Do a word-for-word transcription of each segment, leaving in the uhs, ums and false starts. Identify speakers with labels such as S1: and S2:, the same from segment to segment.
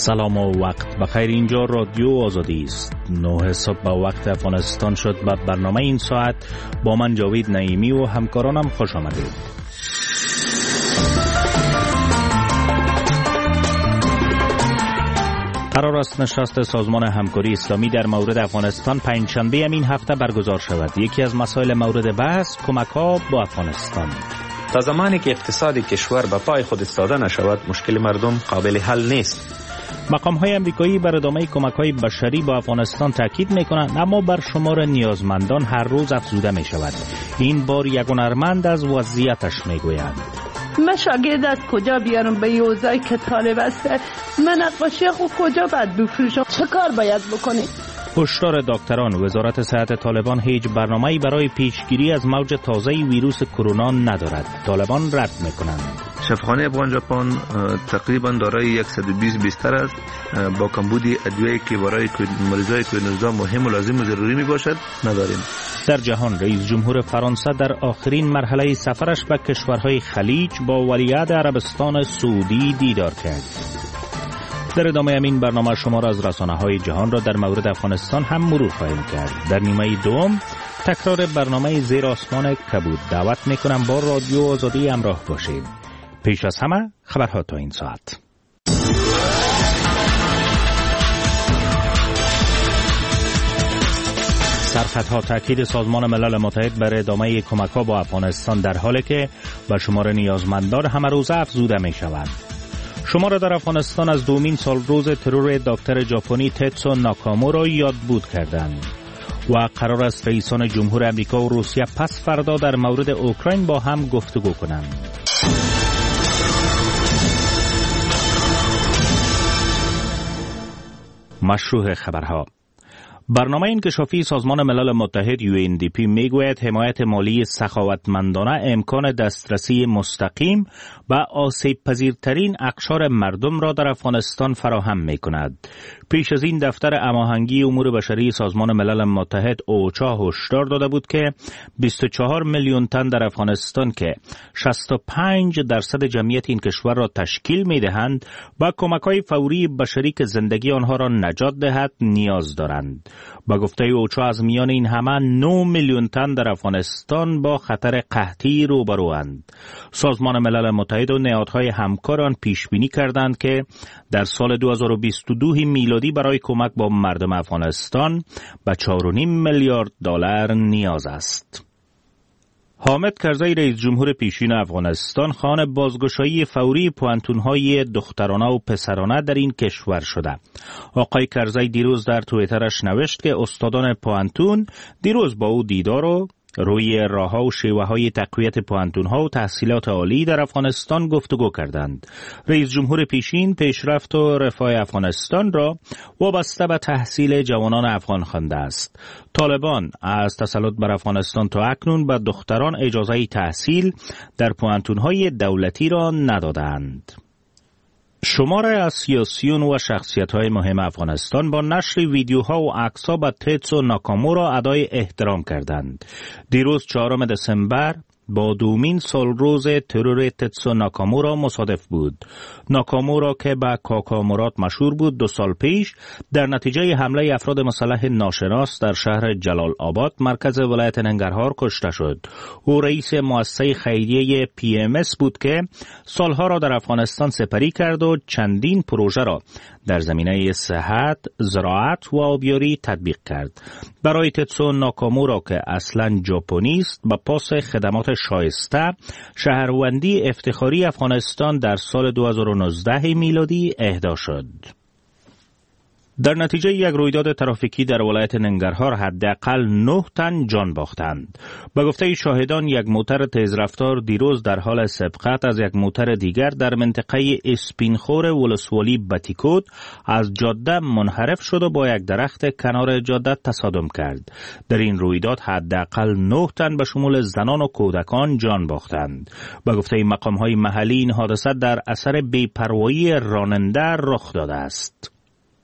S1: سلام و وقت بخیر. اینجا رادیو آزادی است. نه صبح با وقت افغانستان شد. به برنامه این ساعت با من جاوید نعیمی و همکارانم خوش آمدید. قرار است نشست سازمان همکاری اسلامی در مورد افغانستان پنجشنبه این هفته برگزار شود. یکی از مسائل مورد بحث کمک‌ها با افغانستان.
S2: تا زمانی که اقتصاد کشور به پای خود ایستاده نشود، مشکل مردم قابل حل نیست.
S1: مقام‌های آمریکایی بر ادامه کمک‌های بشری با افغانستان تاکید می‌کنند، اما بر شمار نیازمندان هر روز افزوده می‌شود. این بار یک هنرمند از وضعیتش می‌گوید.
S3: من شاگرد از کجا بیارم به یوزایی که طالب است؟ من نقاشی خود کجا باید بفروشم؟ چه کار باید بکنیم؟
S1: هشدار دکتران: وزارت صحت طالبان هیچ برنامه‌ای برای پیشگیری از موج تازه ویروس کرونا ندارد. طالبان رد می‌کنند.
S4: شفاخانه افغان ژاپن تقریبا دارای صد و بیست بیستر است. با کمبود ادویه‌ای که برای مریضای کووید نوزده مهم و لازم و ضروری میباشد نداریم.
S1: در جهان، رئیس جمهور فرانسه در آخرین مرحله سفرش به کشورهای خلیج با ولیعهد عربستان سعودی دیدار کرد. در ادامه همین برنامه شما را از رسانه‌های جهان را در مورد افغانستان هم مرور خواهیم کرد. در نیمه دوم تکرار برنامه زیر آسمان کبود. دعوت می‌کنم با رادیو آزادی همراه باشید. پیش از همه خبرها تا این ساعت. سرخطها: تاکید سازمان ملل متحد بر ادامه کمک‌ها با افغانستان در حالی که به شمار نیازمندان همه روزه افزوده می‌شود. شماره در افغانستان از دومین سال روز ترور دکتر ژاپنی تتسو ناکامورا یادبود کردند و قرار است رئیسان جمهور امریکا و روسیه پس فردا در مورد اوکراین با هم گفتگو کنند. مشروع خبرها: برنامه انکشافی سازمان ملل متحد یو ان دی پی میگوید حمایت مالی سخاوتمندانه امکان دسترسی مستقیم به آسیب پذیرترین اقشار مردم را در افغانستان فراهم می کند. پیش از این دفتر هماهنگی امور بشری سازمان ملل متحد اوچا هشدار داده بود که بیست و چهار میلیون تن در افغانستان که شصت و پنج درصد جمعیت این کشور را تشکیل می دهند با کمک‌های فوری بشری که زندگی آنها را نجات دهد نیاز دارند. با گفته اوچا از میان این همه نه میلیون تن در افغانستان با خطر قحطی روبروند. سازمان ملل متحد و نهادهای همکار آن پیش بینی کردند که در سال دو هزار و بیست و دو میلادی برای کمک با مردم افغانستان به چهار و نیم میلیارد دلار نیاز است. حامد کرزی رئیس جمهور پیشین افغانستان خواهان بازگشایی فوری پوانتون‌های دخترانه و پسرانه در این کشور شده. آقای کرزی دیروز در توییترش نوشت که استادان پوانتون دیروز با او دیدار و روی راه‌ها و شیوه‌های تقویت پوانتون‌ها و تحصیلات عالی در افغانستان گفتگو کردند. رئیس جمهور پیشین پیشرفت و رفاه افغانستان را وابسته به تحصیل جوانان افغان خوانده است. طالبان از تسلط بر افغانستان تا اکنون به دختران اجازه تحصیل در پوانتون‌های دولتی را ندادند. شماره از سیاسیون و شخصیت‌های مهم افغانستان با نشر ویدیوها و عکس‌ها به تتسو ناکامورا ادای احترام کردند. دیروز چهارم دسامبر با دومین سال روز ترور تتسو ناکامورا مصادف بود. ناکامورا که به کاکامورات مشهور بود، دو سال پیش در نتیجه حمله افراد مسلح ناشناس در شهر جلال آباد مرکز ولایت ننگرهار کشته شد. او رئیس مؤسسه خیریه پی ام اس بود که سالها را در افغانستان سپری کرد و چندین پروژه را در زمینه صحت، زراعت و آبیاری تطبیق کرد. برای تتسو ناکامورا که اصلاً ژاپنی است، با پاس خدمات شایسته شهروندی افتخاری افغانستان در سال دو هزار و نوزده میلادی اهدا شد. در نتیجه یک رویداد ترافیکی در ولایت ننگرهار حداقل نه تن جان باختند. به گفته شاهدان یک موتر تیزرفتار دیروز در حال سبقت از یک موتر دیگر در منطقه اسپینخور ولسوالی بتیکوت از جاده منحرف شد و با یک درخت کنار جاده تصادم کرد. در این رویداد حداقل نه تن به شمول زنان و کودکان جان باختند. به گفته مقام‌های محلی این حادثه در اثر بی‌پروایی راننده رخ داده است.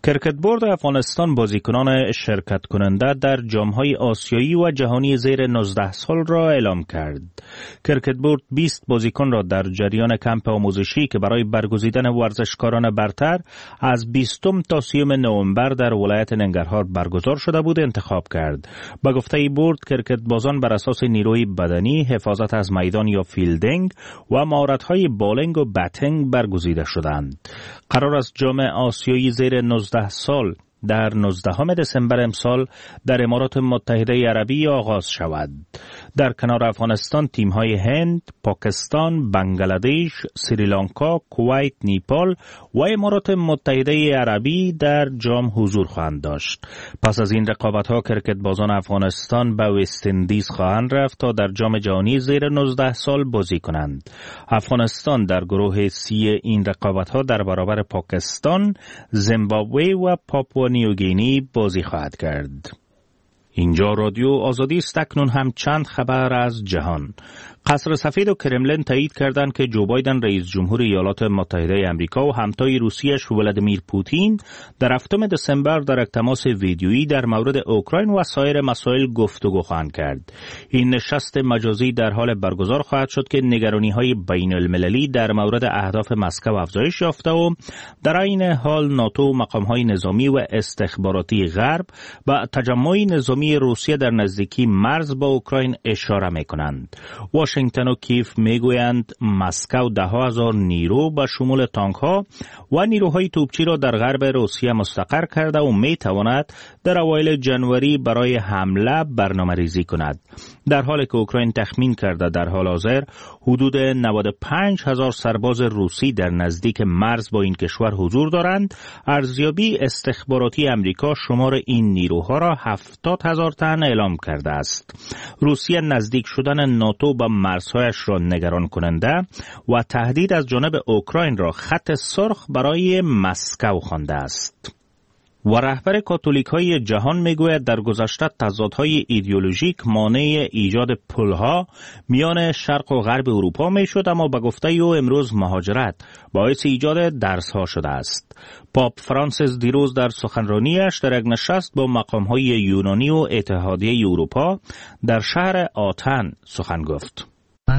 S1: کرکت بورد افغانستان بازیکنان شرکت کننده در جام‌های آسیایی و جهانی زیر نوزده سال را اعلام کرد. کرکت بورد بیست بازیکن را در جریان کمپ آموزشی که برای برگزیدن ورزشکاران برتر از بیستم تا سیوم نوامبر در ولایت ننگرهار برگزار شده بود انتخاب کرد. با گفته بورد کرکت بازان بر اساس نیروی بدنی، حفاظت از میدان یا فیلدینگ و مهارت‌های بالینگ و بتینگ برگزیده شدند. قرار است جام آسیایی زیر نوزده سال در نوزدهم دسامبر امسال در امارات متحده عربی آغاز شود. در کنار افغانستان تیم‌های هند، پاکستان، بنگلادش، سریلانکا، کویت، نیپال و امارات متحده عربی در جام حضور خواهند داشت. پس از این رقابت‌ها کرکت بازان افغانستان به وست اندیز خواهند رفت تا در جام جهانی زیر نوزده سال بازی کنند. افغانستان در گروه سی این رقابت‌ها در برابر پاکستان، زیمبابوه و پاپوا نیوگینی بازی خواهد کرد. اینجا رادیو آزادی است. اکنون هم چند خبر از جهان. قصر سفید و کرملین تایید کردند که جو بایدن رئیس جمهور ایالات متحده آمریکا و همتای روسیش ولادیمیر پوتین در هفتم دسامبر در یک تماس ویدیویی در مورد اوکراین و سایر مسائل گفتگو خواهند کرد. این نشست مجازی در حال برگزار خواهد شد که نگرانی‌های بین المللی در مورد اهداف مسکو افزایش یافته و در این حال ناتو و مقام‌های نظامی و استخباراتی غرب به تجمع نظامی روسیه در نزدیکی مرز با اوکراین اشاره می‌کنند. واشنگتن و کیف میگویند مسکو ده ها هزار نیرو به شمول تانک ها و نیروهای توپچی را در غرب روسیه مستقر کرده و میتواند در اوایل جنوری برای حمله برنامه ریزی کند. در حالی که اوکراین تخمین کرده در حال حاضر حدود نود و پنج هزار سرباز روسی در نزدیک مرز با این کشور حضور دارند، ارزیابی استخباراتی امریکا شمار این نیروها را هفتاد هزار تن اعلام کرده است. روسیه نزدیک شدن ناتو به مرزهایش را نگران کننده و تهدید از جانب اوکراین را خط سرخ برای مسکو خوانده است. و رهبر کاتولیک های جهان میگوید در گذشته تضادهای ایدئولوژیک مانع ایجاد پلها میان شرق و غرب اروپا میشد، اما به گفته او امروز مهاجرت باعث ایجاد درسها شده است. پاپ فرانسیس دیروز در سخنرانیش در یک نشست با مقام‌های یونانی و اتحادیه اروپا در شهر آتن سخن گفت.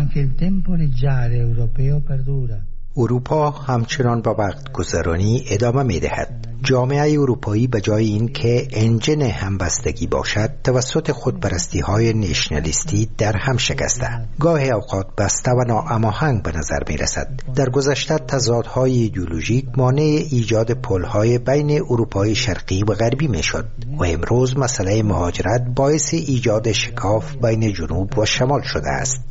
S5: اروپا همچنان با وقت گذرانی ادامه می دهد. جامعه اروپایی به جای این که انجن همبستگی باشد توسط خودپرستی های نیشنالیستی در هم شکسته، گاهی اوقات بسته و ناهماهنگ به نظر می رسد. در گذشته تضادهای ایدئولوژیک مانع ایجاد پل‌های بین اروپای شرقی و غربی می شد و امروز مسئله مهاجرت باعث ایجاد شکاف بین جنوب و شمال شده است.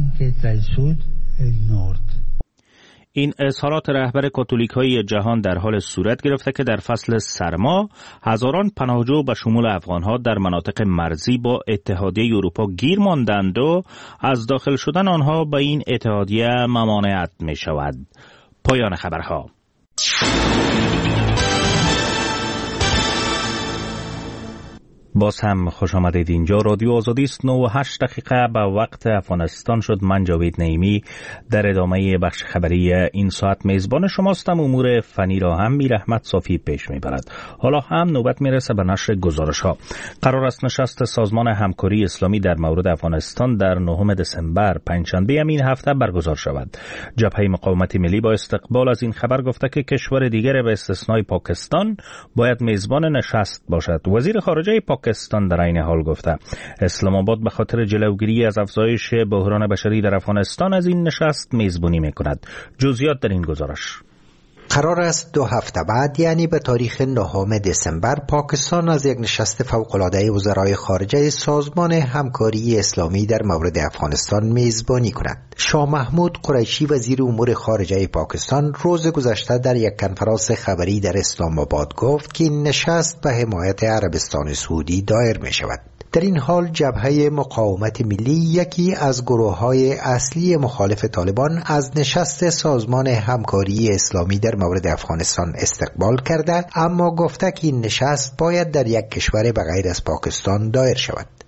S1: این اظهارات رهبر کاتولیک‌های جهان در حال صورت گرفته که در فصل سرما هزاران پناهجو به شمول افغان‌ها در مناطق مرزی با اتحادیه اروپا گیر ماندند و از داخل شدن آنها به این اتحادیه ممانعت می‌شود. پایان خبرها. باز هم خوش آمدید. اینجا رادیو آزادی است. نه و هشت دقیقه به وقت افغانستان شد. من جاوید نعیمی در ادامه بخش خبری این ساعت میزبان شماستم. امور فنی را هم میر احمد صافی پیش میبرد. حالا هم نوبت میرسه به نشر گزارش ها. قرار است نشست سازمان همکاری اسلامی در مورد افغانستان در نهم دسامبر پنجشنبه این هفته برگزار شود. جبهه مقاومت ملی با استقبال از این خبر گفته که کشور دیگر به استثنای پاکستان باید میزبان نشست باشد. وزیر خارجه پاکستان در این حال گفته اسلام آباد به خاطر جلوگیری از افزایش بحران بشری در افغانستان از این نشست میزبانی میکند. جزئیات در این گزارش.
S5: قرار است دو هفته بعد یعنی به تاریخ نهم دسامبر پاکستان از یک نشست فوق‌العاده وزرای خارجه سازمان همکاری اسلامی در مورد افغانستان میزبانی کند. شاه محمود قریشی وزیر امور خارجه پاکستان روز گذشته در یک کنفرانس خبری در اسلام آباد گفت که این نشست به حمایت عربستان سعودی دایر می شود. در این حال جبهه مقاومت ملی یکی از گروه‌های اصلی مخالف طالبان از نشست سازمان همکاری اسلامی در مورد افغانستان استقبال کرده، اما گفته که این نشست باید در یک کشور بغیر از پاکستان دایر شود.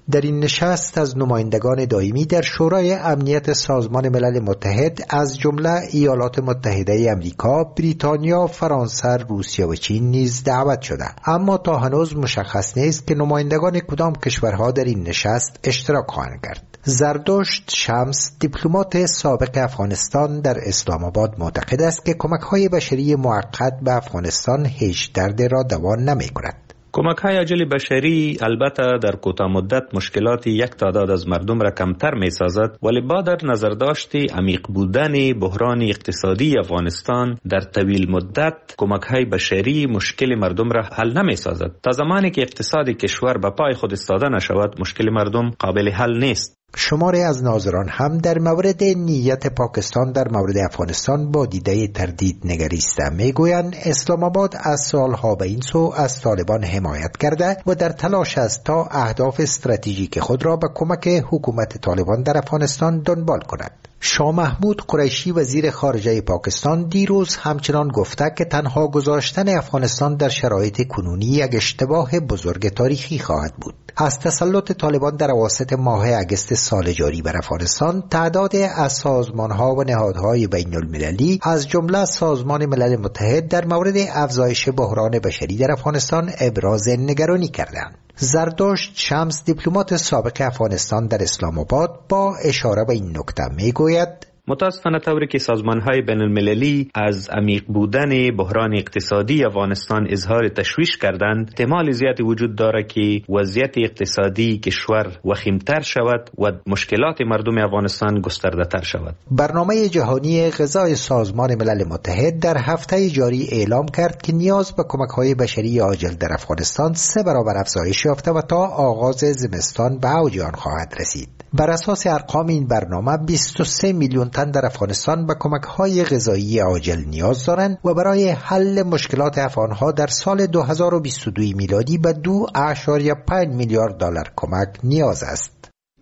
S5: در این نشست از نمایندگان دائمی در شورای امنیت سازمان ملل متحد از جمله ایالات متحده آمریکا، بریتانیا، فرانسه، روسیه و چین نیز دعوت شده، اما تا هنوز مشخص نیست که نمایندگان کدام کشورها در این نشست اشتراک خواهند کرد. زردشت شمس، دیپلمات سابق افغانستان در اسلام آباد، معتقد است که کمک‌های بشری موقت به افغانستان هیچ درد را دوا نمی‌کند.
S2: کمک‌های عاجل بشری البته در کوتاه مدت مشکلات یک تعداد از مردم را کمتر می‌سازد، ولی با در نظر داشت عمیق بودن بحران اقتصادی افغانستان در طویل مدت کمک‌های بشری مشکل مردم را حل نمی‌سازد. تا زمانی که اقتصاد کشور به پای خود ایستاده نشود، مشکل مردم قابل حل نیست.
S5: شماری از ناظران هم در مورد نیت پاکستان در مورد افغانستان با دیده تردید نگریسته. میگویند اسلام آباد از سالها به این سو از طالبان حمایت کرده و در تلاش است تا اهداف استراتژیک خود را به کمک حکومت طالبان در افغانستان دنبال کند. شاه محمود قریشی وزیر خارجه پاکستان دیروز همچنان گفته که تنها گذاشتن افغانستان در شرایط کنونی یک اشتباه بزرگ تاریخی خواهد بود. از تسلط طالبان در اواسط ماه اگست سال جاری بر افغانستان، تعداد از سازمان‌ها و نهادهای بین المللی از جمله سازمان ملل متحد در مورد افزایش بحران بشری در افغانستان ابراز نگرانی کردند. زردشت شمس، دیپلمات سابق افغانستان در اسلام آباد، با اشاره به این نکته میگوید:
S2: متاسفانه طوری که سازمان‌های بین المللی از عمیق بودن بحران اقتصادی افغانستان اظهار تشویش کردند، احتمال زیادی وجود دارد که وضعیت اقتصادی کشور وخیمتر شود و مشکلات مردم افغانستان گسترده تر شود.
S5: برنامه جهانی غذای سازمان ملل متحد در هفته جاری اعلام کرد که نیاز به کمک‌های بشری عاجل در افغانستان سه برابر افزایش یافته و تا آغاز زمستان به اوج آن خواهد رسید. بر اساس ارقام این برنامه بیست و سه میلیون تن در افغانستان به کمک‌های غذایی عاجل نیاز دارند و برای حل مشکلات افغان‌ها در سال دو هزار و بیست و دو میلادی به دو اشاریه پنج میلیارد دلار کمک نیاز است.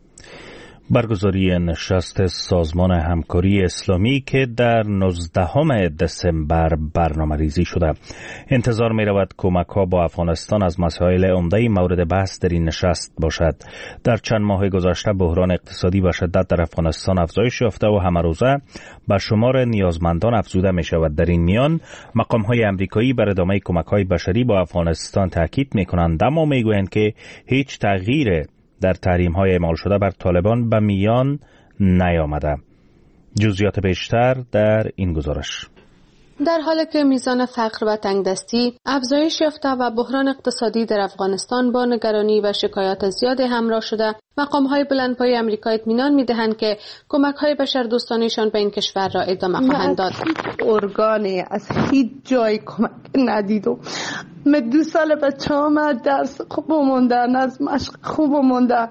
S1: برگزاری نشست سازمان همکاری اسلامی که در نوزدهم دسامبر برنامه ریزی شده. انتظار می رود کمک ها با افغانستان از مسائل عمده مورد بحث در این نشست باشد. در چند ماه گذشته بحران اقتصادی و شدت در افغانستان افزایش یافته و همه روزه به شمار نیازمندان افزوده می شود. در این میان مقام های امریکایی بر ادامه کمک های بشری با افغانستان تاکید می کنند، اما می گویند که هیچ تغییر در تحریم‌های اعمال شده بر طالبان به میان نیامده. جزئیات بیشتر در این گزارش.
S6: در حالی که میزان فقر و تنگدستی افزایش یافته و بحران اقتصادی در افغانستان با نگرانی و شکایات زیاد همراه شده، مقام‌های بلندپایه آمریکا اطمینان می‌دهند که کمک‌های بشردوستانه‌شان به این کشور را ادامه خواهند داد.
S3: ارگانی از هیچ جای کمک ندیدم. من دو سال بچه‌ام درس خوب موندن، از مشق خوب موندن.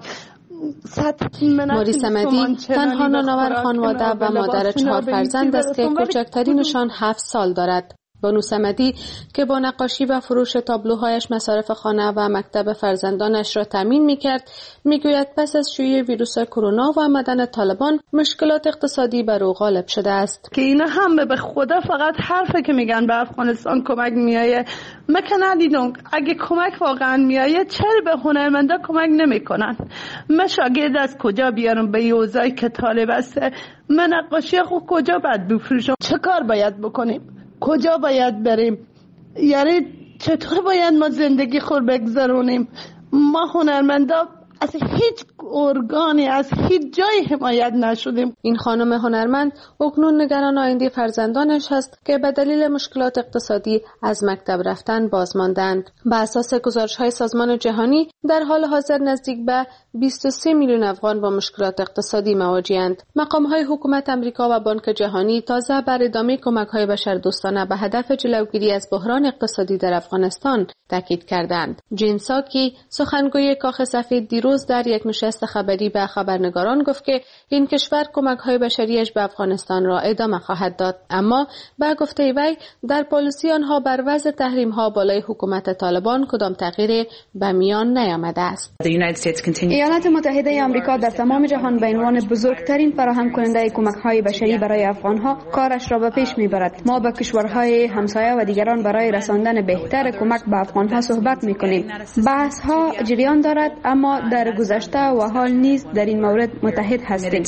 S6: موری صمدی تنها نانآور خانواده و مادر چهار فرزند است که کوچکترینشان هفت سال دارد. بانو صمدی که با نقاشی و فروش تابلوهایش مصارف خانه و مکتب فرزندانش را تامین می‌کرد، می‌گوید پس از شیوع ویروس کرونا و آمدن طالبان مشکلات اقتصادی بر او غالب شده است.
S3: که اینا هم به خدا فقط حرفه که میگن به افغانستان کمک میایه. من که ندیدم اگه کمک واقعا میایه چرا به هنرمندا کمک نمیکنن؟ من شاگرد از کجا بیارم به یوزای که طالب است؟ من نقاشی خود کجا باید بفروشم؟ چه کار باید بکنیم؟ کجا باید بریم؟ یعنی چطور باید ما زندگی خود بگذرونیم؟ ما هنرمندا از هیچ ارگانی از هیچ جای حمایت نشدیم.
S6: این خانم هنرمند اکنون نگران آینده فرزندانش هست که به دلیل مشکلات اقتصادی از مکتب رفتن باز ماندند. به اساس گزارش‌های سازمان جهانی در حال حاضر نزدیک به بیست و سه میلیون افغان با مشکلات اقتصادی مواجه‌اند. مقام‌های حکومت آمریکا و بانک جهانی تازه بر ادامه کمک‌های بشردوستانه به هدف جلوگیری از بحران اقتصادی در افغانستان تاکید کردند. جین ساکی سخنگوی کاخ سفید دیروز در یک نشست خبری به خبرنگاران گفت که این کشور کمک‌های بشریش به افغانستان را ادامه خواهد داد، اما با گفته وی در پالیسی آنها بر وضع تحریم‌ها بالای حکومت طالبان کدام تغییری به میان نیامده است.
S7: ایالات متحده آمریکا در تمام جهان به عنوان بزرگترین فراهم کننده کمک‌های بشری برای افغان‌ها کارش را به پیش می‌برد. ما با کشورهای همسایه و دیگران برای رساندن بهتر کمک به افغان‌ها صحبت می‌کنیم. بحث‌ها جریان دارد، اما در در گذشته و حال نیز در این مورد متحد هستیم.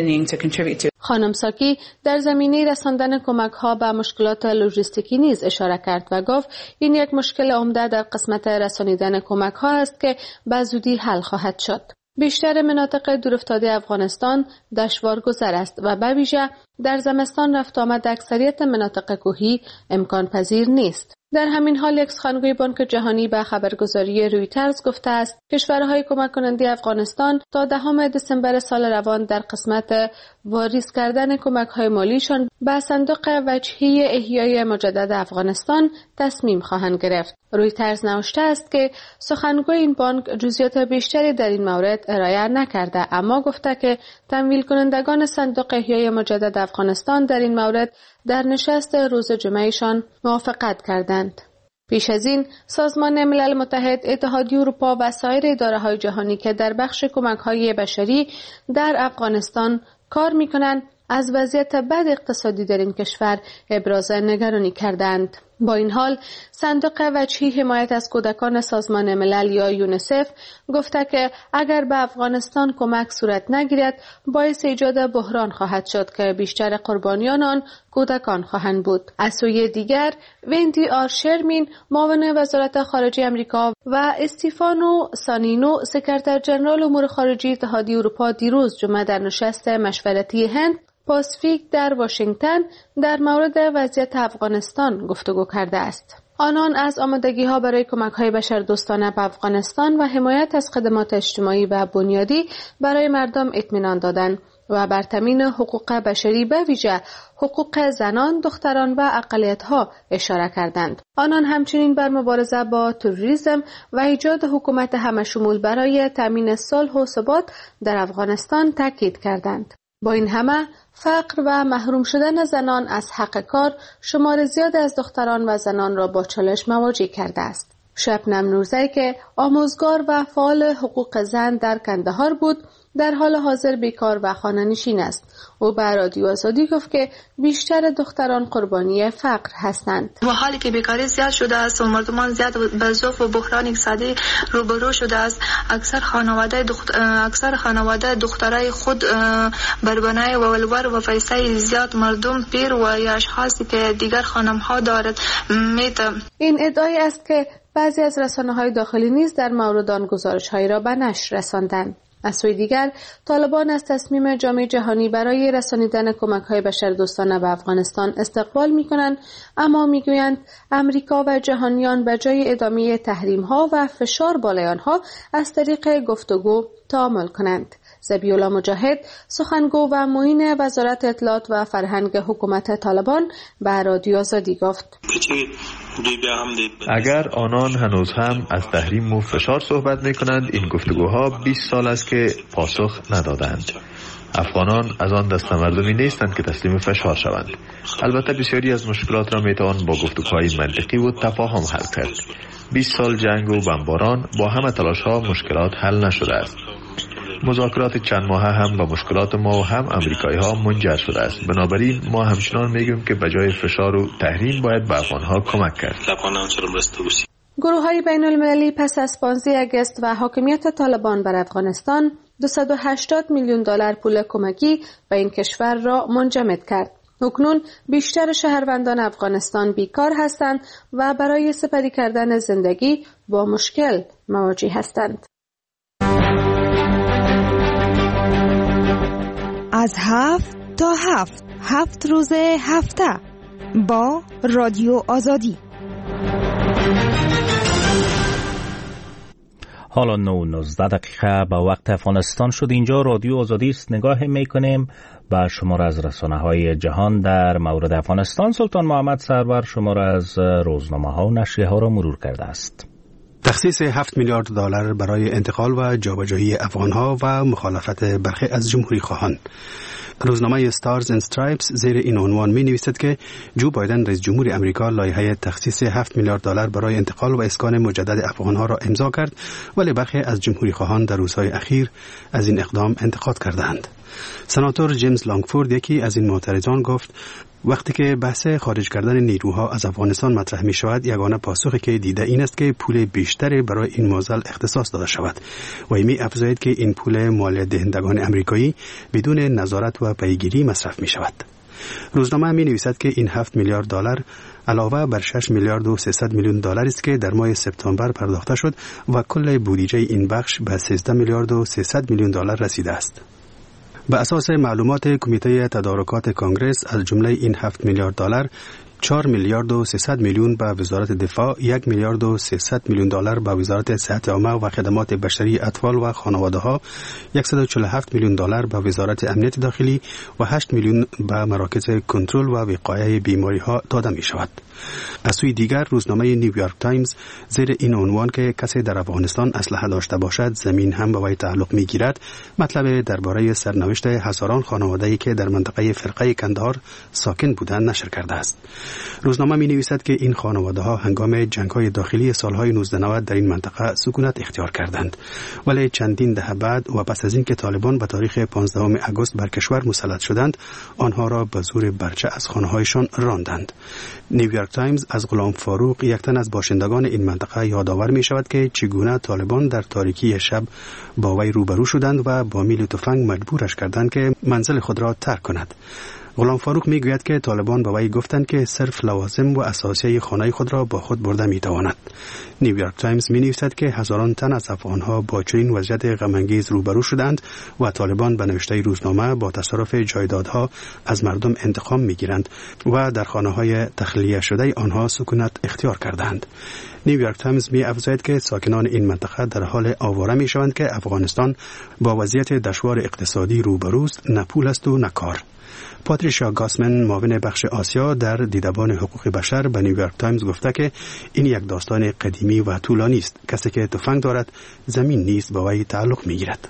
S6: خانم ساکی در زمینه رساندن کمک‌ها به مشکلات لوجستیکی نیز اشاره کرد و گفت این یک مشکل عمده در قسمت رسانیدن کمک‌ها است که به زودی حل خواهد شد. بیشتر مناطق دورافتاده افغانستان دشوارگذر است و به ویژه در زمستان رفت آمد اکثریت مناطق کوهی امکان پذیر نیست. در همین حال یک سخنگوی بانک جهانی به خبرگزاری رویترز گفته است کشورهای کمک کننده افغانستان تا دهم دسامبر سال روان در قسمت واریز کردن کمک‌های مالیشان به صندوق وجهی احیای مجدد افغانستان تصمیم خواهند گرفت. رویترز نوشته است که سخنگوی این بانک جزئیات بیشتری در این مورد ارائه نکرده، اما گفته که تمویل کنندگان صندوق احیای مجدد افغانستان در این مورد در نشست روز جمعهشان موافقت کردند. پیش از این سازمان ملل متحد، اتحادیه اروپا و سایر اداره‌های جهانی که در بخش کمک‌های بشری در افغانستان کار می‌کنند از وضعیت بد اقتصادی در این کشور ابراز نگرانی کردند. با این حال صندوق وجهی حمایت از کودکان سازمان ملل یا یونیسف گفته که اگر به افغانستان کمک صورت نگیرد باعث ایجاد بحران خواهد شد که بیشتر قربانیان آن کودکان خواهند بود. از سوی دیگر وندی آر شرمین معاون وزارت خارجه آمریکا و استیفانو سانینو سکرتر ژنرال امور خارجه اتحادیه اروپا دیروز جمعه در نشست مشورتی هند پاسفیک در واشنگتن در مورد وضعیت افغانستان گفتگو کرده است. آنان از آمادگی‌ها برای کمک‌های بشردوستانه به افغانستان و حمایت از خدمات اجتماعی و بنیادی برای مردم اطمینان دادند و بر تامین حقوق بشری به ویژه حقوق زنان، دختران و اقلیت‌ها اشاره کردند. آنان همچنین بر مبارزه با تروریسم و ایجاد حکومت همه‌شمول برای تامین صلح و ثبات در افغانستان تاکید کردند. با این همه فقر و محروم شدن زنان از حق کار شمار زیاد از دختران و زنان را با چالش مواجه کرده است. شبنم نورزی که آموزگار و فعال حقوق زن در کندهار بود در حال حاضر بیکار و خانه‌نشین است. او به رادیو آزادی گفت که بیشتر دختران قربانی فقر هستند.
S8: و حالی که بیکاری زیاد شده است و مردمان زیاد به ضعف و بحران اقتصادی روبرو شده است، اکثر خانواده دخت... اکثر خانواده دخترای خود بربنای و ولور و پیسه زیاد مردم پیر و یا اشخاصی که دیگر خانم‌ها دارد میت.
S6: این ادعای است که بعضی از رسانه‌های داخلی نیز در مورد آن گزارش‌هایی را به نشر رساندند. از سوی دیگر طالبان از تصمیم جامعه جهانی برای رسانیدن کمک‌های بشردوستانه به افغانستان استقبال می‌کنند، اما می‌گویند امریکا و جهانیان به جای ادامه تحریم‌ها و فشار بالای آنها از طریق گفتگو تعامل کنند. ذبیح‌الله مجاهد سخنگو و معین وزارت اطلاعات و فرهنگ حکومت طالبان به رادیو آزادی گفت:
S4: اگر آنان هنوز هم از تحریم و فشار صحبت می کنند، این گفتگوها بیست سال است که پاسخ ندادند. افغانان از آن دسته مردمی نیستند که تسلیم فشار شوند. البته بسیاری از مشکلات را می توان با گفتگوهای منطقی و تفاهم حل کرد. بیست سال جنگ و بمباران با همه تلاش‌ها مشکلات حل نشده است. مذاکرات چند ماهه هم با مشکلات ما و هم امریکایی ها منجر شده است. بنابراین ما همچنان میگیم که بجای فشار و تحریم باید به افغانها کمک کرد.
S6: گروه های بین المللی پس از پانزده آگوست و حاکمیت طالبان بر افغانستان دویست و هشتاد میلیون دلار پول کمکی به این کشور را منجمد کرد. اکنون بیشتر شهروندان افغانستان بیکار هستند و برای سپری کردن زندگی با مشکل مواجه هستند.
S9: از هفت تا هفت هفت روز هفته با رادیو آزادی.
S1: حالا نه نوزده دقیقه با وقت افغانستان شد. اینجا رادیو آزادی است. نگاه میکنیم به شمار از رسانه‌های جهان در مورد افغانستان. سلطان محمد سرور شمار از روزنامه‌ها و نشریه ها را مرور کرده است.
S10: تخصیص هفت میلیارد دلار برای انتقال و جابجایی افغانها و مخالفت برخی از جمهوری خواهان. روزنامه ستارز اند استرایپس زیر این عنوان می نویسد که جو بایدن رئیس جمهور امریکا لایحه تخصیص هفت میلیارد دلار برای انتقال و اسکان مجدد افغانها را امضا کرد، ولی برخی از جمهوری خواهان در روزهای اخیر از این اقدام انتقاد کردند. سناتور جیمز لانگفورد یکی از این معترضان گفت وقتی که بحث خارج کردن نیروها از افغانستان مطرح می شود، یگانه پاسخی که دیده این است که پول بیشتری برای این موضوع اختصاص داده شود و می افزاید که این پول مالیات دهندگان امریکایی بدون نظارت و پیگیری مصرف می شود. روزنامه می نویسد که این هفت میلیارد دلار علاوه بر شش میلیارد و سیصد میلیون دلار است که در ماه سپتامبر پرداخته شد و کل بودجه این بخش به سیزده میلیارد و سیصد میلیون دلار رسیده است. به اساس معلومات کمیته تدارکات کنگره از جمله این هفت میلیارد دلار، چهار میلیارد و سیصد میلیون به وزارت دفاع، یک میلیارد و سیصد میلیون دلار به وزارت صحت عامه و خدمات بشری اطفال و خانواده ها، صد و چهل و هفت میلیون دلار به وزارت امنیت داخلی و هشت میلیون به مراکز کنترل و وقایع بیماری ها داده می شود. از سوی دیگر روزنامه نیویورک تایمز زیر این عنوان که کسی در افغانستان اسلحه داشته باشد زمین هم به وی تعلق می گیرد مطلب درباره سرنوشت هزاران خانواده‌ای که در منطقه فرقه کندهار ساکن بودند نشر کرده است. روزنامه می نویسد که این خانواده ها هنگام جنگ های داخلی سالهای نوزده نود در این منطقه سکونت اختیار کردند، ولی چندین دهه بعد و پس از اینکه طالبان به تاریخ پانزدهم آگوست بر کشور مسلط شدند، آنها را به زور برچه از خانه هایشان راندند. نیویورک تایمز از غلام فاروق، یک تن از باشندگان این منطقه، یادآور می شود که چگونه طالبان در تاریکی شب با وی روبرو شدند و با میل تفنگ مجبورش کردند که منزل خود را ترک کند. غلام فاروق می گوید که طالبان به وی گفتند که صرف لوازم و اساسیه خانه خود را با خود برده می تواند. نیویورک تایمز می نویسد که هزاران تن از افغانها با چنین وضعیت غم‌انگیز روبرو شدند و طالبان به نوشته روزنامه با تصرف جایدادها از مردم انتقام می گیرند و در خانه های تخلیه شده آنها سکونت اختیار کردند. نیویورک تایمز می افزاید که ساکنان این منطقه در حال آواره می شوند که افغانستان با وضعیت دشوار اقتصادی روبروست، نه پول است و نه کار. پاتریشا گاسمن، معاون بخش آسیا در دیدبان حقوق بشر، به نیویورک تایمز گفته که این یک داستان قدیمی و طولانی است. کسی که تفنگ دارد زمین نیز با وی تعلق می گیرد.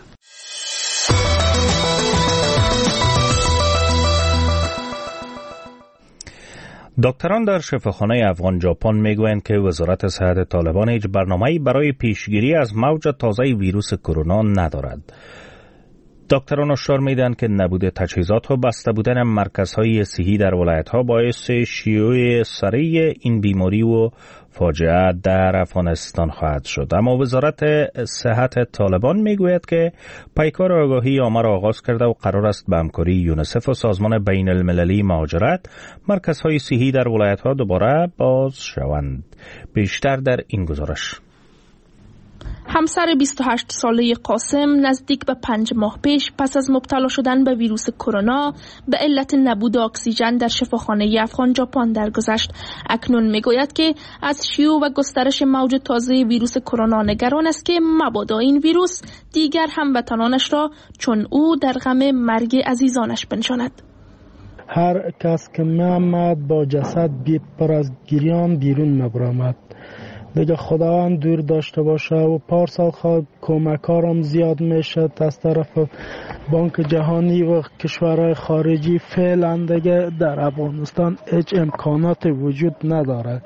S1: دکتران در شفاخانه افغان ژاپن میگویند که وزارت صحت طالبان هیچ برنامه‌ای برای پیشگیری از موج تازه ویروس کرونا ندارد. دکتران هشدار میدهند که نبود تجهیزات و بسته بودن مرکزهای صحی در ولایت‌ها باعث شیوع سریع این بیماری و فاجعه در افغانستان خواهد شد. اما وزارت صحت طالبان میگوید که پیکار آگاهی عامه را آغاز کرده و قرار است به همکاری یونیسف و سازمان بین المللی مهاجرت مرکزهای صحی در ولایت‌ها دوباره باز شوند. بیشتر در این گزارش.
S11: همسر بیست و هشت ساله قاسم نزدیک به پنج ماه پیش پس از مبتلا شدن به ویروس کرونا به علت نبود اکسیژن در شفاخانه افغان ژاپن درگذشت. اکنون میگوید که از شیوع و گسترش موج تازه ویروس کرونا نگران است که مبادا این ویروس دیگر هموطنانش را چون او در غم مرگ عزیزانش بنشاند.
S12: هر کس که می‌آمد با جسد بی پر از گریان بیرون می‌آمد. دیگه خداوند دور داشته باشه و پارسال خود کمکارم زیاد میشه از طرف بانک جهانی و کشورهای خارجی. فعلا دیگه در افغانستان هیچ امکانات وجود نداره.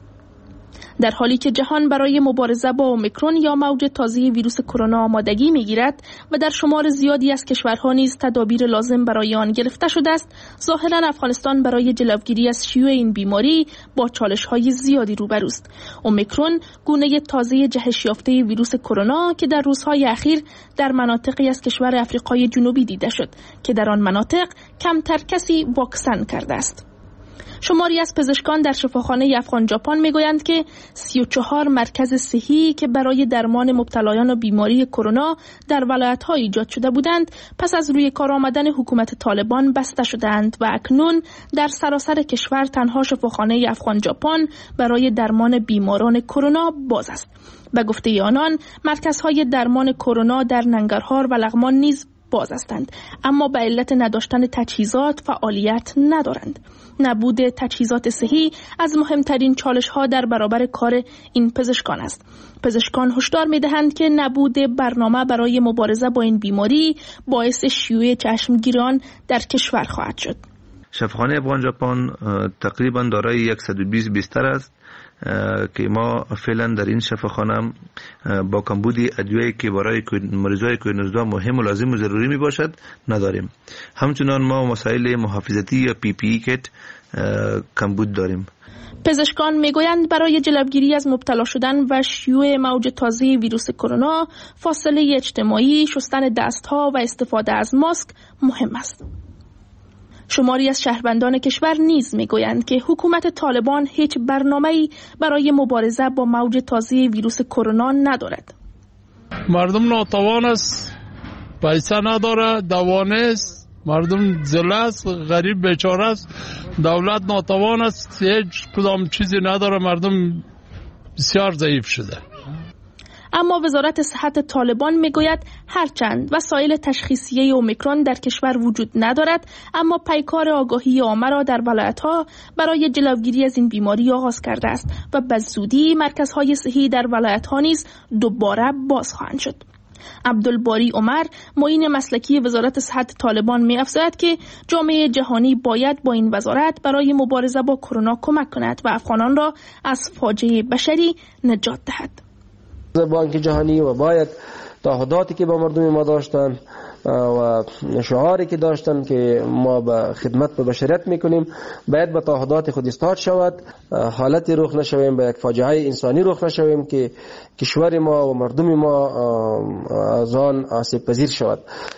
S11: در حالی که جهان برای مبارزه با اومیکرون یا موج تازه ویروس کرونا آمادگی میگیرد و در شمار زیادی از کشورها نیز تدابیر لازم برای آن گرفته شده است، ظاهرا افغانستان برای جلوگیری از شیوع این بیماری با چالش‌های زیادی روبروست. اومیکرون گونه تازه جهش یافته ویروس کرونا که در روزهای اخیر در مناطقی از کشور آفریقای جنوبی دیده شد که در آن مناطق کمتر کسی واکسن کرده است. شماری از پزشکان در شفاخانه افغان ژاپن میگویند که سی و چهار مرکز صحی که برای درمان مبتلایان و بیماری کرونا در ولایت‌ها ایجاد شده بودند پس از روی کار آمدن حکومت طالبان بسته شدند و اکنون در سراسر کشور تنها شفاخانه افغان ژاپن برای درمان بیماران کرونا باز است. به گفته آنان مرکزهای درمان کرونا در ننگرهار و لغمان نیز باز هستند، اما به علت نداشتن تجهیزات فعالیت ندارند. نبود تجهیزات صحی از مهمترین چالش‌ها در برابر کار این پزشکان است. پزشکان هشدار می‌دهند که نبود برنامه برای مبارزه با این بیماری باعث شیوع چشمگیران در کشور خواهد شد.
S13: شفاخانه افغان ژاپن تقریبا دارای صد و بیست بستر است
S4: که ما فعلا در این شفاخانه با کمبود ادویه‌ای که برای مریضای کووید نوزده مهم و لازم و ضروری می باشد نداریم. همچنان ما مسائل محافظتی یا پی پی ای کت کمبود داریم.
S11: پزشکان میگویند برای جلوگیری از مبتلا شدن و شیوع موج تازه ویروس کرونا، فاصله اجتماعی، شستن دستها و استفاده از ماسک مهم است. شماری از شهروندان کشور نیز میگویند که حکومت طالبان هیچ برنامه‌ای برای مبارزه با موج تازه ویروس کرونا ندارد.
S13: مردم ناتوان است، پیسه نداره، دوا نیست، مردم ذله است، غریب بیچاره است، دولت ناتوان است، هیچ کدام چیزی نداره، مردم بسیار ضعیف شده.
S11: اما وزارت صحت طالبان میگوید هرچند وسایل تشخیصیه اومیکرون در کشور وجود ندارد، اما پیکار آگاهی عامه را در ولایت‌ها برای جلوگیری از این بیماری آغاز کرده است و به زودی مرکزهای صحی در ولایت‌ها نیز دوباره باز خواهند شد. عبدالباری عمر، معین مسلکی وزارت صحت طالبان می‌افزاید که جامعه جهانی باید با این وزارت برای مبارزه با کرونا کمک کند و افغانان را از فاجعه بشری نجات دهد.
S14: بانک جهانی و باید تعهداتی که با مردم ما داشتن و شعاری که داشتن که ما به خدمت به بشریت میکنیم باید به تعهدات خود استاد شود، حالتی رخ نشویم، به یک فاجعه انسانی رخ نشویم که کشور ما و مردم ما از آن آسیب پذیر شود.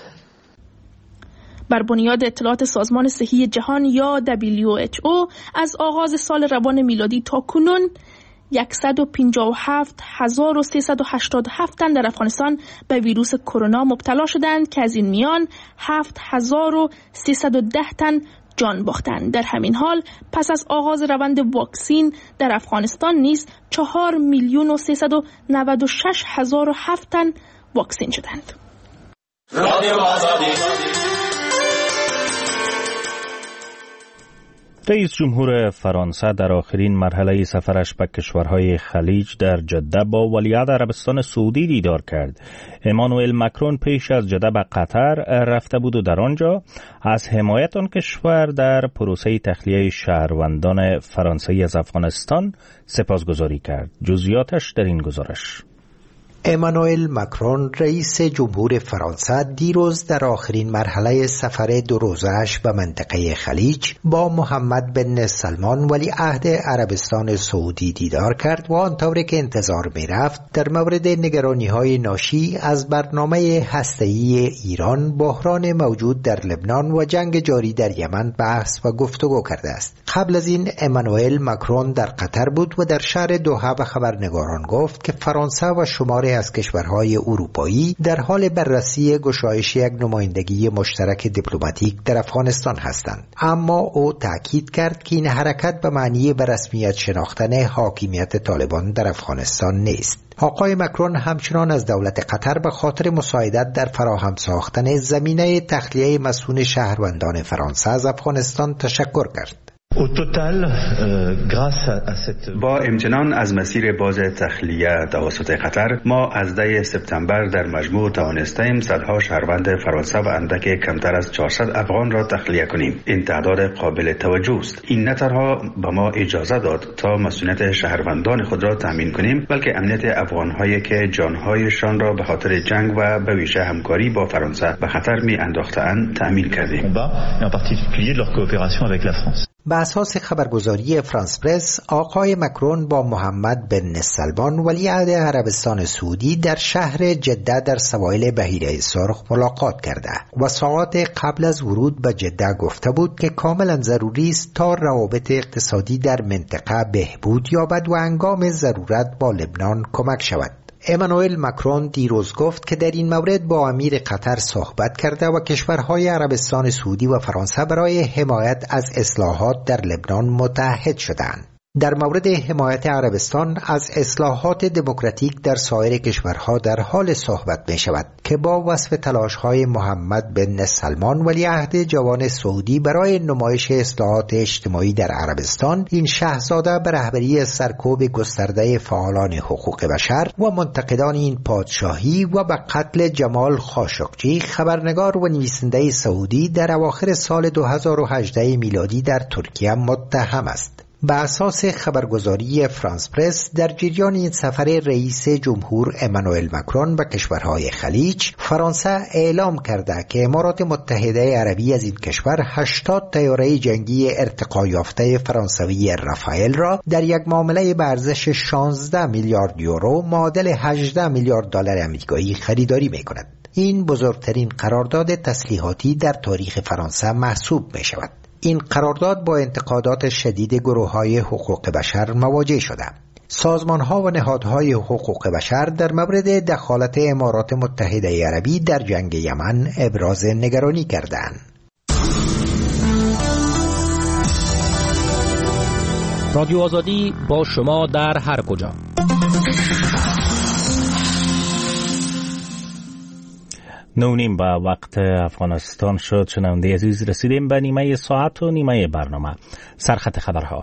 S11: بر بنیاد اطلاعات سازمان صحی جهان یا دبلیو اچ او از آغاز سال روان میلادی تا کنون صد و پنجاه و هفت هزار و سیصد و هشتاد و هفت تن در افغانستان به ویروس کرونا مبتلا شدند که از این میان هفت هزار و سیصد و ده تن جان باختند. در همین حال پس از آغاز روند واکسین در افغانستان نیز چهار میلیون و سیصد و نود و شش هزار و هفت تن واکسین شدند. رادیو آزادی.
S1: رئیس جمهور فرانسه در آخرین مرحله سفرش به کشورهای خلیج در جده با ولیعهد عربستان سعودی دیدار کرد. امانوئل مکرون پیش از جده به قطر رفته بود و در آنجا از حمایت آن کشور در پروسه تخلیه شهروندان فرانسوی از افغانستان سپاسگزاری کرد. جزئیاتش در این گزارش.
S5: امانوئل مکرون رئیس جمهور فرانسه دیروز در آخرین مرحله سفر دو روزه‌اش به منطقه خلیج با محمد بن سلمان ولیعهد عربستان سعودی دیدار کرد و آنطوری که انتظار می رفت در مورد نگرانی‌های ناشی از برنامه هسته‌ای ایران، بحران موجود در لبنان و جنگ جاری در یمن بحث و گفتگو کرده است. قبل از این امانوئل مکرون در قطر بود و در شهر دوحه به خبرنگاران گفت که فرانسه و شماری از کشورهای اروپایی در حال بررسی گشایش یک نمایندگی مشترک دیپلماتیک در افغانستان هستند. اما او تأکید کرد که این حرکت به معنی به رسمیت شناختن حاکمیت طالبان در افغانستان نیست. آقای مکرون همچنان از دولت قطر به خاطر مساعدت در فراهم ساختن زمینه تخلیه مسئول شهروندان فرانسه از افغانستان تشکر کرد.
S15: با امتنان از مسیر باز تخلیه توسط قطر، ما از ده سپتامبر در مجموع توانستیم صدها شهروند فرانسه و اندک کمتر از چهارصد افغان را تخلیه کنیم. این تعداد قابل توجه است. این نه تنها به ما اجازه داد تا مسئولیت شهروندان خود را تامین کنیم، بلکه امنیت افغان‌هایی که جان‌هایشان را به خاطر جنگ و به ویژه همکاری با فرانسه به خطر می انداختند تامین کردیم.
S5: به اساس خبرگزاری فرانس پرس، آقای مکرون با محمد بن سلمان ولیعهد عربستان سعودی در شهر جده در سواحل بحیره سرخ ملاقات کرده و ساعات قبل از ورود به جده گفته بود که کاملا ضروری است تا روابط اقتصادی در منطقه بهبود یابد و هنگام ضرورت با لبنان کمک شود. امانوئل مکرون دیروز گفت که در این مورد با امیر قطر صحبت کرده و کشورهای عربستان سعودی و فرانسه برای حمایت از اصلاحات در لبنان متحد شدند. در مورد حمایت عربستان از اصلاحات دموکراتیک در سایر کشورها در حال صحبت می شود که با وصف تلاش‌های محمد بن سلمان ولیعهد جوان سعودی برای نمایش اصلاحات اجتماعی در عربستان، این شاهزاده به رهبری سرکوب گسترده فعالان حقوق بشر و منتقدان این پادشاهی و به قتل جمال خاشقجی، خبرنگار و نویسنده سعودی، در اواخر سال دو هزار و هجده میلادی در ترکیه متهم است. به اساس خبرگزاری فرانس پرس، در جریان این سفر رئیس جمهور امانوئل مکرون به کشورهای خلیج، فرانسه اعلام کرده که امارات متحده عربی از این کشور هشتاد طیاره جنگی ارتقا یافته فرانسوی رافائل را در یک معامله به ارزش شانزده میلیارد یورو معادل هجده میلیارد دلار آمریکایی خریداری می‌کند. این بزرگترین قرارداد تسلیحاتی در تاریخ فرانسه محسوب می‌شود. این قرارداد با انتقادات شدید گروه‌های حقوق بشر مواجه شده. سازمان‌ها و نهادهای حقوق بشر در مورد دخالت امارات متحده عربی در جنگ یمن ابراز نگرانی کردند.
S1: رادیو آزادی با شما در هر کجا. نونیم با وقت افغانستان شد. شنونده عزیز، رسیدیم به نیمه ساعت و نیمه برنامه. سرخط خبرها.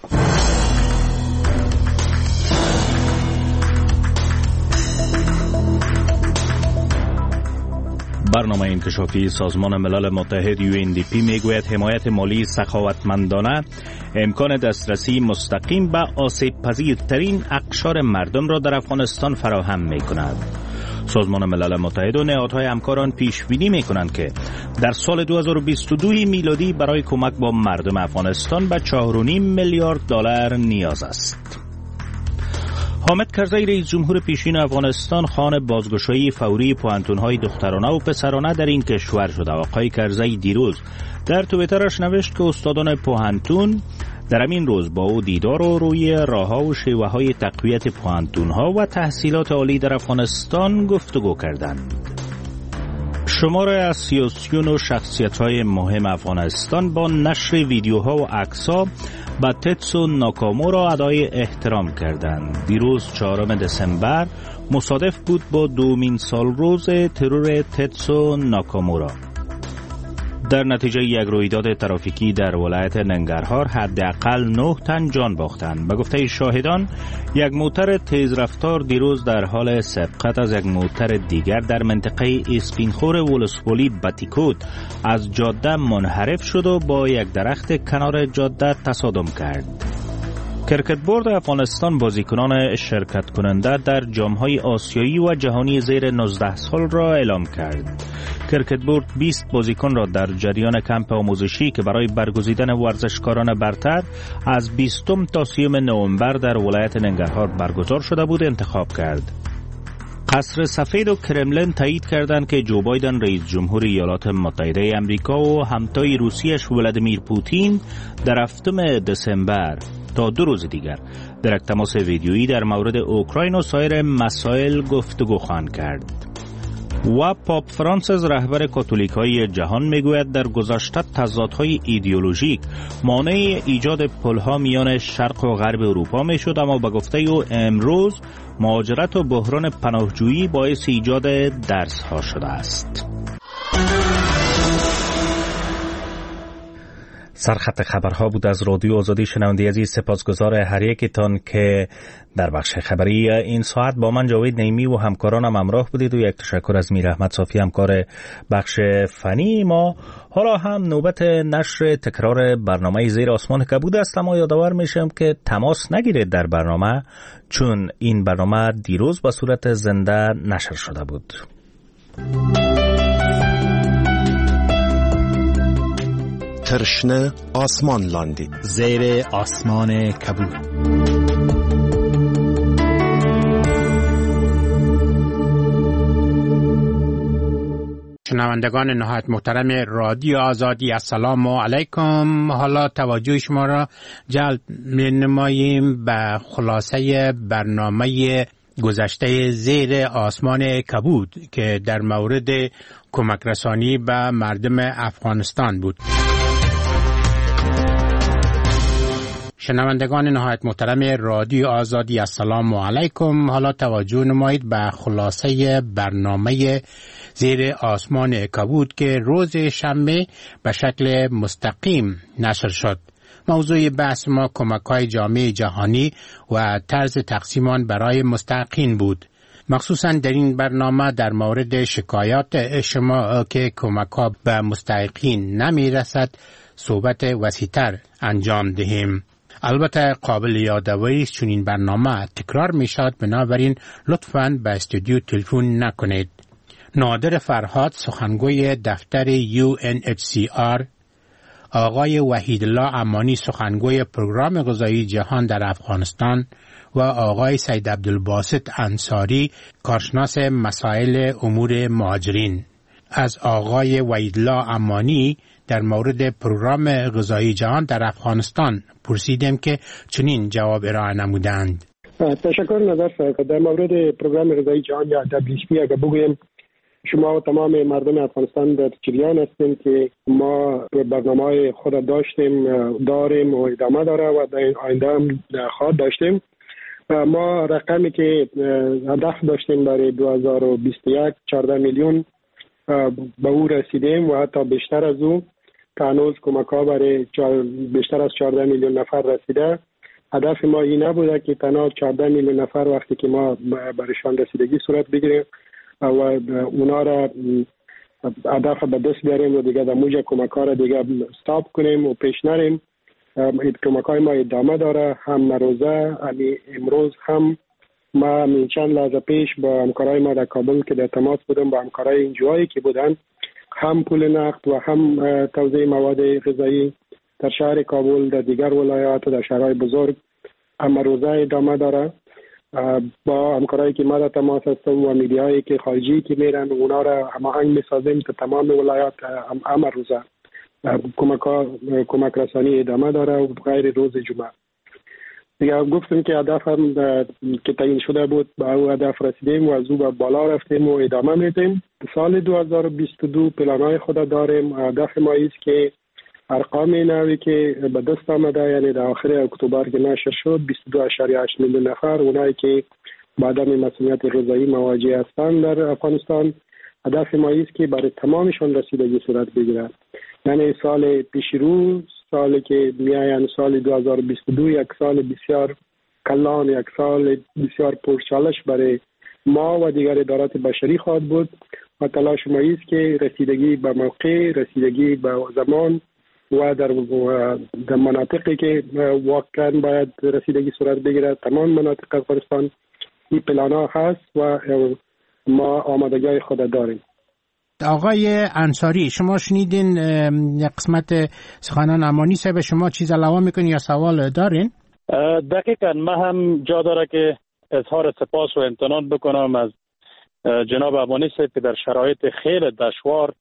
S1: برنامه انکشافی سازمان ملل متحد یو ان دی پی میگوید حمایت مالی سخاوتمندانه امکان دسترسی مستقیم به آسیب پذیرترین اقشار مردم را در افغانستان فراهم میکند. سازمان ملل متحد و نهادهای همکاران پیش بینی میکنند که در سال دو هزار و بیست و دو میلادی برای کمک با مردم افغانستان به چهار و نیم میلیارد دلار نیاز است. حامد کرزی رئیس جمهور پیشین افغانستان خوان بازگشایی فوری پوهنتون‌های دخترانه و پسرانه در این کشور شده. آقای کرزی دیروز در توییترش نوشت که استادان پوهنتون در همین روز با او دیدار و روی راه‌ها و شیوه‌های تقویت پوهنتون‌ها و تحصیلات عالی در افغانستان گفتگو کردند. شماره از سیاسیون و شخصیت‌های مهم افغانستان با نشر ویدیوها و عکس‌ها به تتسو ناکامورا ادای احترام کردند. دیروز چهارم دسامبر مصادف بود با دومین سال روز ترور تتسو ناکامورا. در نتیجه یک رویداد ترافیکی در ولایت ننگرهار حداقل نه تن جان باختند. به گفته شاهدان، یک موتر تیزرفتار دیروز در حال سبقت از یک موتر دیگر در منطقه اسپینخور ولسوالی باتیکوت از جاده منحرف شد و با یک درخت کنار جاده تصادم کرد. کرکت بورد افغانستان بازیکنان شرکت کننده در جام‌های آسیایی و جهانی زیر نوزده سال را اعلام کرد. کرکت بورد بیست بازیکن را در جریان کمپ آموزشی که برای برگزیدن ورزشکاران برتر از بیستم تا سیوم نوامبر در ولایت ننگرهار برگزار شده بود انتخاب کرد. قصر سفید و کرملین تایید کردند که جو بایدن رئیس جمهور ایالات متحده آمریکا و همتای روسیش ولادیمیر پوتین در هفتم دسامبر تا دو روز دیگر در یک تماس ویدیویی در مورد اوکراین و سایر مسائل گفتگو خواهند کرد. و پاپ فرانسیس رهبر کاتولیکای جهان میگوید در گذشته تضادهای ایدئولوژیک مانع ایجاد پلها میان شرق و غرب اروپا میشد، اما به گفته او امروز مهاجرت و بحران پناهجویی باعث ایجاد درس ها شده است. سرخط خبرها بود از رادیو آزادی. شنونده عزیز، سپاسگزار هر یکتان که در بخش خبری این ساعت با من جاوید نیمی و همکارانم همراه بودید و یک تشکر از میر احمد صافی همکار بخش فنی ما. حالا هم نوبت نشر تکرار برنامه زیر آسمان کبود است، اما یادآور میشم که تماس نگیرید در برنامه، چون این برنامه دیروز به صورت زنده نشر شده بود.
S16: ترشنه آسمان لاندی
S1: زیر آسمان کبود.
S17: شنوندگان نهایت محترم رادیو آزادی، السلام علیکم. حالا توجه شما را جلب می‌نماییم به خلاصه برنامه گذشته زیر آسمان کبود که در مورد کمک رسانی به مردم افغانستان بود. شنوندگان نهایت محترم رادیو آزادی، السلام علیکم. حالا توجه نمایید به خلاصه برنامه زیر آسمان کبود که روز شنبه به شکل مستقیم نشر شد. موضوع بحث ما کمک‌های جامعه جهانی و طرز تقسیم آن برای مستحقین بود. مخصوصا در این برنامه در مورد شکایات شما که کمک‌ها به مستحقین نمی‌رسد صحبت وسیع‌تر انجام دهیم. البته قابل یادآوری است چون این برنامه تکرار می شود، بنابراین لطفاً به استودیو تلفن نکنید. نادر فرهاد سخنگوی دفتر یو ان اچ سی آر، آقای وحیدالله امانی سخنگوی پروگرام غذایی جهان در افغانستان و آقای سید عبدالباسط انصاری کارشناس مسائل امور مهاجرین. از آقای وحیدالله امانی در مورد پروگرام غذایی جهان در افغانستان پرسیدیم که چنین جواب ارائه نمودند.
S18: تشکر نظر صاحب. در مورد پروگرام غذایی جهان یا دبلیو اچ پی اگر بگویم، شما و تمام مردم افغانستان در جریان هستیم که ما برنامه خود داشتیم، داریم و ادامه داره و در آینده هم خواهد داشتیم. ما رقمی که هدف داشتیم برای دو هزار و بیست و یک چهارده میلیون به او رسیدیم و حتی بیشتر از او که هنوز کمک ها برای بیشتر از چهارده میلیون نفر رسیده. هدف ما این نبوده که تنها چهارده میلیون نفر وقتی که ما برایشان رسیدگی صورت بگیریم و اونا را هدف به دست بیاریم و دیگه در موجه کمک ها را دیگه استاپ کنیم و پیش نریم. کمک های ما ادامه داره، هم روزه همی امروز هم ما همین چند لحظه پیش با همکارای ما در کابل که در تماس بودم با همکارای اینجوهایی که بودن، هم پول نقد و هم توزیع مواد غذایی در شهر کابل، در دیگر ولایات و در شهرهای بزرگ هم روزه ادامه داره. با همکارایی که ما در تماس هستم و میدیایی که خارجی که میرن اونا را هماهنگ میسازیم تا تمام ولایات هم روزه کمک کمک رسانی ادامه داره و غیر روز جمعه. دیگه گفتم که هدف هم که تعیین شده بود به او هدف رسیدیم و از او به بالا رفتیم و ادامه میدیم. سال دو هزار و بیست و دو پلانهای خود داریم. هدف ما است که ارقام نوی که به دست آمده، یعنی در آخر اکتبر که نشر شد، بیست و دو ممیز هشت میلیون نفر اونایی که با عدم مسئولیت غذایی مواجه هستند در افغانستان، هدف ما است که برای تمامشان رسیدگی صورت بگیرد. یعنی سال پیش رو، سالی که میاین سال دو هزار و بیست و دو، یک سال بسیار کلان، یک سال بسیار پرچالش برای ما و دیگر ادارات بشری خواهد بود و تلاش ما است که رسیدگی به موقع، رسیدگی به زمان و در در مناطقی که واقعا باید رسیدگی صورت بگیرد، تمام مناطق افغانستان این پلان ها هست و ما آمادگی خود داریم.
S17: آقای انصاری، شما شنیدین قسمت سخنان امانی صاحب، شما چیز علاوه میکنین یا سوال دارین؟
S19: دقیقاً ما هم جا داره که اظهار سپاس و امتنان بکنم از جناب امانی صاحب که در شرایط خیلی دشوار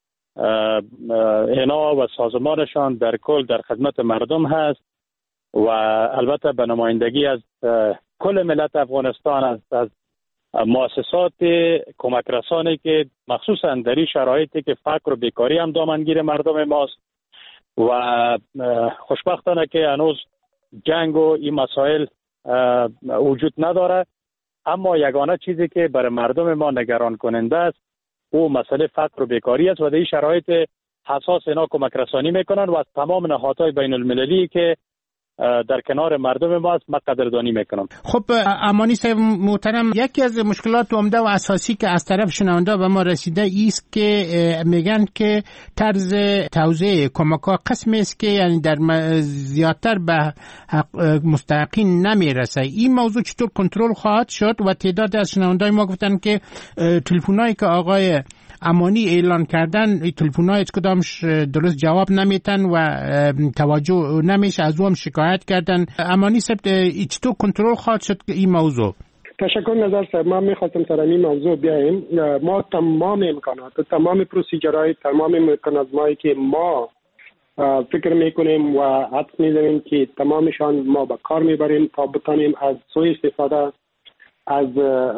S19: اینا و سازمانشان در کل در خدمت مردم هست و البته به نمایندگی از کل ملت افغانستان، از, از مؤسسات کمک رسانی که مخصوصا در این شرایطی که فقر و بیکاری هم دامنگیر مردم ماست و خوشبختانه که هنوز جنگ و این مسائل وجود نداره، اما یگانه چیزی که برای مردم ما نگران کننده است او مسئله فقر و بیکاری است و در این شرایط حساس اینا کمک رسانی میکنن و از تمام نهادهای بین المللی که در کنار مردم ما است ما قدردانی میکنم.
S17: خب امانی صاحب محترم، یکی از مشکلات عمده و اساسی که از طرف شنونده به ما رسیده است که میگن که طرز توزیع کمک‌ها قسمی است که یعنی در زیادتر به مستحقین نمیرسه. این موضوع چطور کنترل خواهد شد؟ و تعداد از شنوندای ما گفتن که تلفن‌هایی که آقای امانی اعلان کردن، تلفن‌ها هیچ کدامش درست جواب نمیتن و توجه نمیشه، از اون شکایت کردن. امانی صاحب چطور کنترل خواهد شد این موضوع؟
S18: تشکر نظر صاحب. ما میخواستم سر این موضوع بیاییم. ما تمام امکانات، تمام پروسیجرهای، تمام مکانیزمایی که ما فکر میکنیم و حدس میزنیم که تمامشان ما به کار میبریم تا بتانیم از سوء استفاده از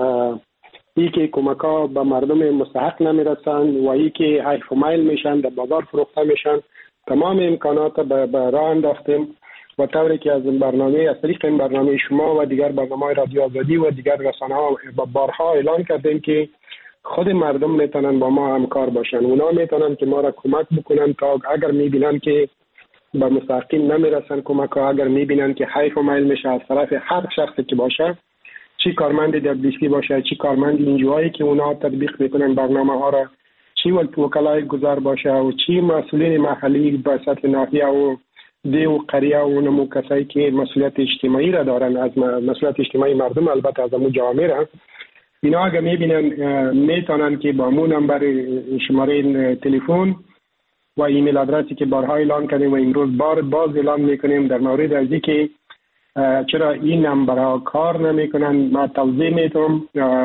S18: ای که کمک ها به مردم مستحق نمیرسند و ای که حیف و میل میشن، در بازار فروخته میشن، تمام امکانات به راه انداختیم و طوری که از این برنامه، از طریق این برنامه شما و دیگر برنامه رادیو آزادی و دیگر رسانه ها بارها اعلان کردیم که خود مردم میتونن با ما همکار باشن. اونا میتونن که ما را کمک بکنن تا اگر میبینن که به مستحقین نمیرسن کمک ها، اگر میبینن که حیف و میل میشه از طرف هر شخصی که باشه، چی کارمند دبلیسی باشه، چی کارمند اینجوهایی که اونا تطبیق میکنن برنامه ها را، چی وکلای گذار باشه و چی مسئولین محلی به سطح ناحیه و دیو قریه و اونمو کسایی که مسئولیت اجتماعی را دارن، از مسئولیت اجتماعی مردم، البته از امو جامعه را، اینا اگه میبینن میتونن که با مو نمبر شماره تلفن و ایمیل آدرسی که بارها اعلان کردیم و امروز بار باز اعلان میکنیم در مورد از اینکه چرا این نمبرها کار نمیکنن، ما توضیح میتونم.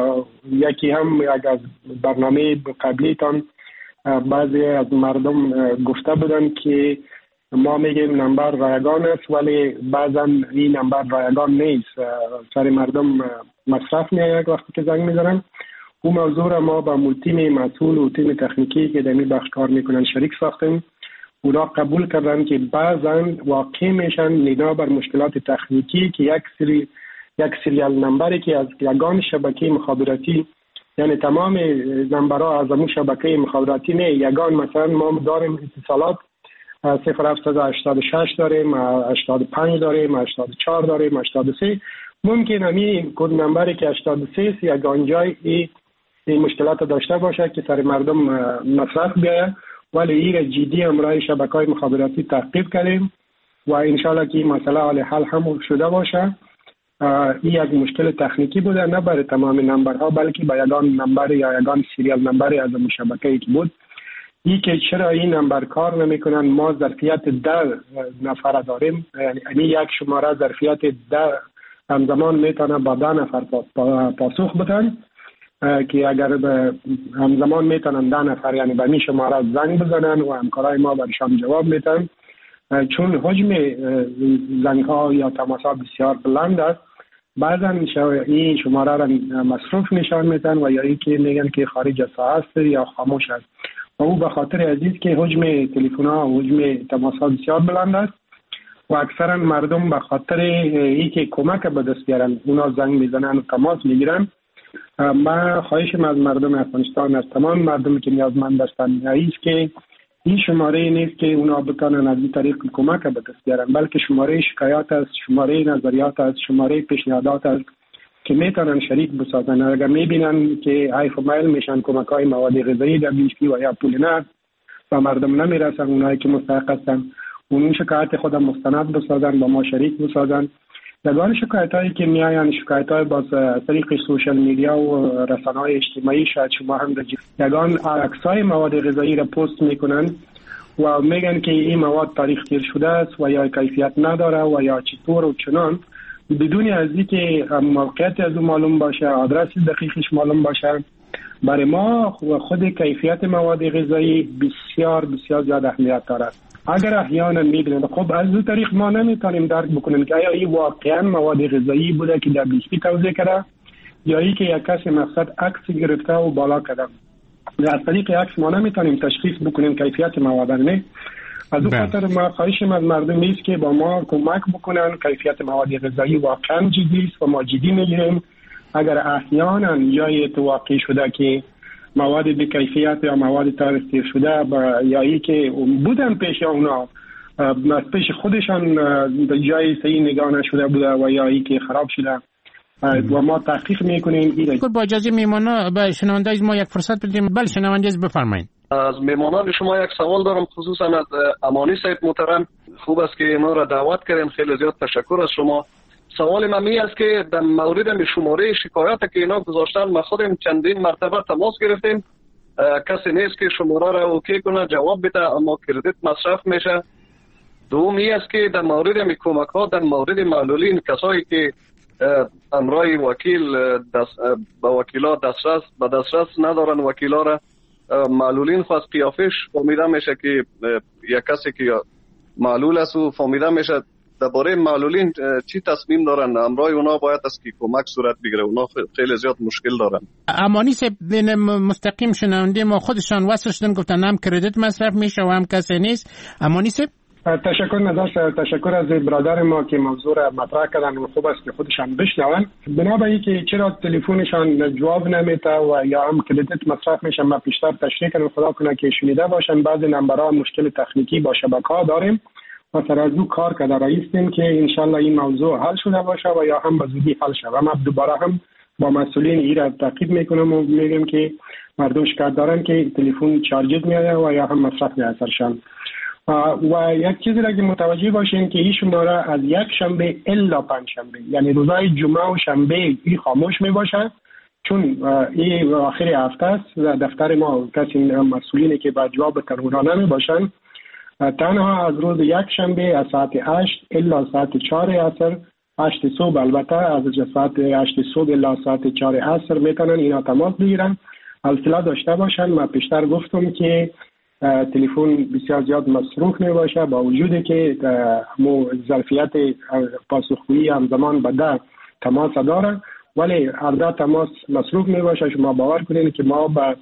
S18: یکی هم یک از برنامه قبلیتان بعضی از مردم گفته بودن که ما میگیم نمبر رایگان است، ولی بعضا این نمبر رایگان نیست، سر مردم مصرف میآید وقتی که زنگ میزنن. اون موضوع را ما با تیم مسئول و تیم تکنیکی که در این بخش کار میکنن شریک ساختیم. اونا قبول کردن که بعضا واقع میشن بنا بر مشکلات تکنیکی که یک سری یک سریال نمبری که از یگان شبکه مخابراتی، یعنی تمام نمبرها از اون شبکه مخابراتی نه، یگان مثلا ما داریم اتصالات صفر هفت هشتاد و شش داریم، هشتاد و پنج داریم، هشتاد و چهار داریم، هشتاد و سه. ممکن همین کد نمبری که هشتاد و سه یگان جای ای این مشکلات داشته باشه که سر مردم مصرف بیاید، ولی این جدی امرای شبکه‌های مخابراتی تعقیب کردیم و انشالله که این مسئله حال حل هم شده باشه. این یک مشکل تکنیکی بوده، نه برای تمام نمبرها بلکه با یگان نمبر یا یگان سریال نمبری از اون شبکه‌ای که بود. این که چرا این نمبر کار نمیکنن، ما ظرفیت ده نفر داریم، یعنی یک شماره ظرفیت ده همزمان میتونه با ده نفر پاسخ بدن که اگر به همزمان میتونن ده نفر یعنی به می شماره زنگ بزنن و همکارای ما برشان جواب میتن. چون حجم زنگ ها یا تماس ها بسیار بلند است، بعضا این شماره را مصروف نشان میتن و یا ای که میگن که خارج از ساعت است یا خاموش است. و او به خاطر عزیز که حجم تلفن ها و حجم تماس ها بسیار بلند است و اکثرا مردم به خاطر ای که کمک به دست بیارن اونا زنگ میزنن و تماس میگیرن. ما خواهشم از مردم افغانستان، از تمام مردمی که نیازمند هستند، است که این شماره نیست که اونا بتونن از این طریق کمک به دست بیارن، بلکه شماره شکایات است، شماره نظریات است، شماره پیشنهادات است که میتونن شریک بسازن. اگر میبینن که حیف و میل میشن کمک های مواد غذایی در بیشتی و یا پول نه و مردم نمیرسن، اونایی که مستحق هستن اون شکایت خود مستند بسازن، با ما شریک بسازن. یگان شکایت هایی که میاین شکایت های با طریق سوشل میدیا و رسانه های اجتماعی، شاید شما هم رجید یگان عکس های مواد غذایی را پست میکنن و میگن که این مواد تاریخ تیر شده است و یا کیفیت نداره و یا چطور و چنان، بدون از اینکه موقعیت از اون معلوم باشه، آدرس دقیقش معلوم باشه. برای ما خود کیفیت مواد غذایی بسیار بسیار زیاد اهمیت دارد. اگر احیانا میبینید خب از اون طریق ما نمیتونیم درک بکنیم که آیا این واقعا مواد غذایی بوده که در بیشتی توزیع کرده یا ای که یک کسی مقصد عکس گرفته و بالا کرده. از طریق عکس ما نمیتونیم تشخیص بکنیم کیفیت مواد. نه، از اون خاطر ما خواهشم از مردم است که با ما کمک بکنن. کیفیت مواد غذایی واقعا جدی است و ما جدی میگیریم. اگر احیانا جای اتفاقی شده که مواد بی کیفیت یا مواد تاریخ تیر شده یا ای که بودن پیش اونا از پیش خودشان جای صحیح نگاه نشده بوده و یا ای که خراب شده و ما تحقیق میکنیم.
S17: با اجازه میمانا به شنونده ما یک فرصت بدیم. بله شنونده بفرمایید.
S20: از میمانان شما یک سوال دارم، خصوصا از امانی صاحب محترم. خوب است که ما را دعوت کردین، خیلی زیاد تشکر از شما. سوال من می است که در مورد شماره شکایت که اینا گذاشتن، ما خودم چندین مرتبه تماس گرفتیم، کسی نیست که شماره را اوکی کنه جواب بده، اما کردیت مصرف میشه. دومی است که در مورد کمک ها در مورد معلولین، کسایی که امرای وکیل دست به وکیلا دسترس به دسترس ندارن، وکیلا را معلولین خواست قیافش فهمیده میشه که یک کسی که معلول است و فهمیده میشه درباره معلولین چی تصمیم دارن، امرای اونا باید است که کمک صورت بگیره. اونا خیلی زیاد مشکل دارن.
S17: امانی صاحب مستقیم شنونده ما خودشان وصل شدن، گفتن هم کردیت مصرف میشه و هم کسی نیست. امانی صاحب
S18: تشکر نداشت. تشکر از برادر ما که موضوع را مطرح کردن و خوب است که خودشان بشنون. بنا به اینکه چرا تلفنشان جواب نمیده و یا هم کردیت مصرف میشه، ما پیشتر تشریح کنم، خدا کنه که شنیده باشن بعضی نمبرها مشکل تکنیکی با شبکه‌ها داریم و سر از او کار کرده رایستیم که انشالله این موضوع حل شده باشه و یا هم به زودی حل شده. ما دوباره هم با مسئولین این را تعقیب میکنم و میگم که مردم شکایت دارن که تلفن چارجز میاد و یا هم مصرف میاد سرشان. و یک چیزی را که متوجه باشین که این شماره از یک شنبه الا پنج شنبه، یعنی روزهای جمعه و شنبه این خاموش می باشه، چون این آخر هفته است و دفتر ما کسی مسئولینی که با جواب تلفن نمی باشن، تنها از روز یک شنبه از ساعت هشت الا ساعت چهار عصر، هشت صبح البته، از ساعت هشت صبح الا ساعت چهار عصر میتونن اینا تماس بگیرن، اطلاع داشته باشن. من پیشتر گفتم که تلفن بسیار زیاد مصروف می باشه، با وجودی که مو ظرفیت پاسخگویی همزمان به ده تماس داره، ولی هر ده تماس مصروف می باشه. شما باور کنین که ما با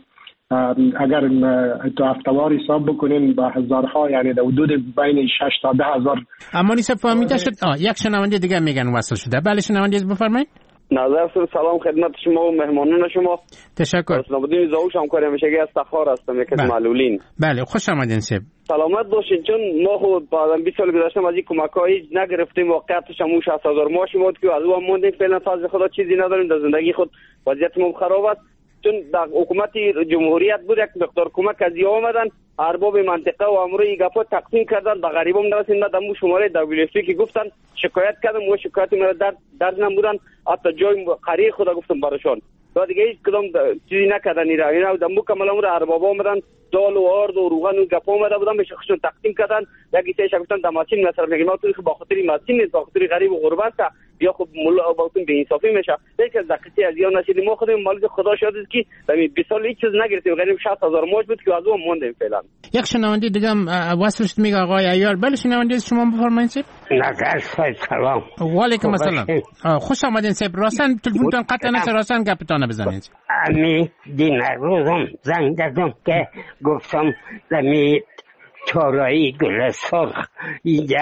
S18: اگر تو هفتوار حساب بکنین با هزارها، یعنی در حدود بین شش تا ده هزار.
S17: اما نیست فهمیده شد. یک شنونده دیگه میگن وصل شده. بله شنونده بفرمایید.
S21: نظر سلام خدمت شما و مهمانان شما.
S17: تشکر.
S21: اسلام الدین زاوش همکار همیشگی از تخار هستم، یکی از معلولین.
S17: بله خوش آمدین سب.
S21: سلامت باشین. چون ما خود بعد بیست سال گذشته از این کمک‌های نگرفتیم، واقعیتش هم شصت هزار ماهی بود که از اون موندیم، فعلا فضل خدا چیزی نداریم، در زندگی خود وضعیت ما خراب است. چون در حکومت جمهوریت بود یک مقدار کمک از یا آمدن، ارباب منطقه و امور این گپا تقسیم کردن، به غریبام نرسید. من دمو شماره دبلیو اف که گفتن شکایت کردم و شکایت مرا در درد نمودن، حتی جای قریه خدا گفتم براشون، و دیگه هیچ کدام چیزی نکردن. اینا اینا دمو کامل امور ارباب آمدن، دال و آرد و روغن و گپا آمده بودن، به شخصشون تقسیم کردن. یکی سه گفتن دماسین مصرف نگیم، ما تو با خاطر ماسین نیست، با خاطر غریب و غربت یا خب مولا باطن به انصافی میشه. یک دقیقه از یا نشید ما خودمون مالک خدا شاد است که در بیست سال هیچ چیز نگرفتیم، غریب شصت هزار ماهی بود که از اون موندیم فعلا.
S17: یک شنونده دیگه هم واسه میگه آقای عیار. بله شنونده شما بفرمایید.
S22: نظر سلام.
S17: و علیکم السلام. خوش آمدین سب. راستن تلفنتون قطع نشه، راستن گپتون بزنید.
S22: امی دین روزم زنگ دادم که گفتم زمین چارایی گل سرخ اینجا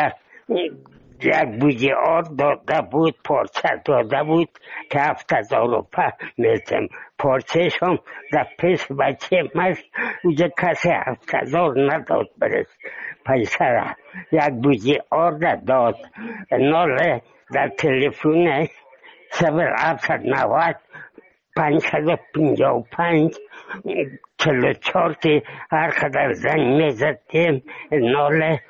S22: یک بوجه آر داده بود، پارچه داده بود که هفت هزار روپه میتم. پارچه شم در پیش بچه مست اونجا کسی هفت هزار نداد برست پیسه را. یک بوجه آر داد ناله در تلفون سبر هفتصد و نود پانصد و پنجاه و پنج چهل و چهار که هر قدر زنگ میزدیم ناله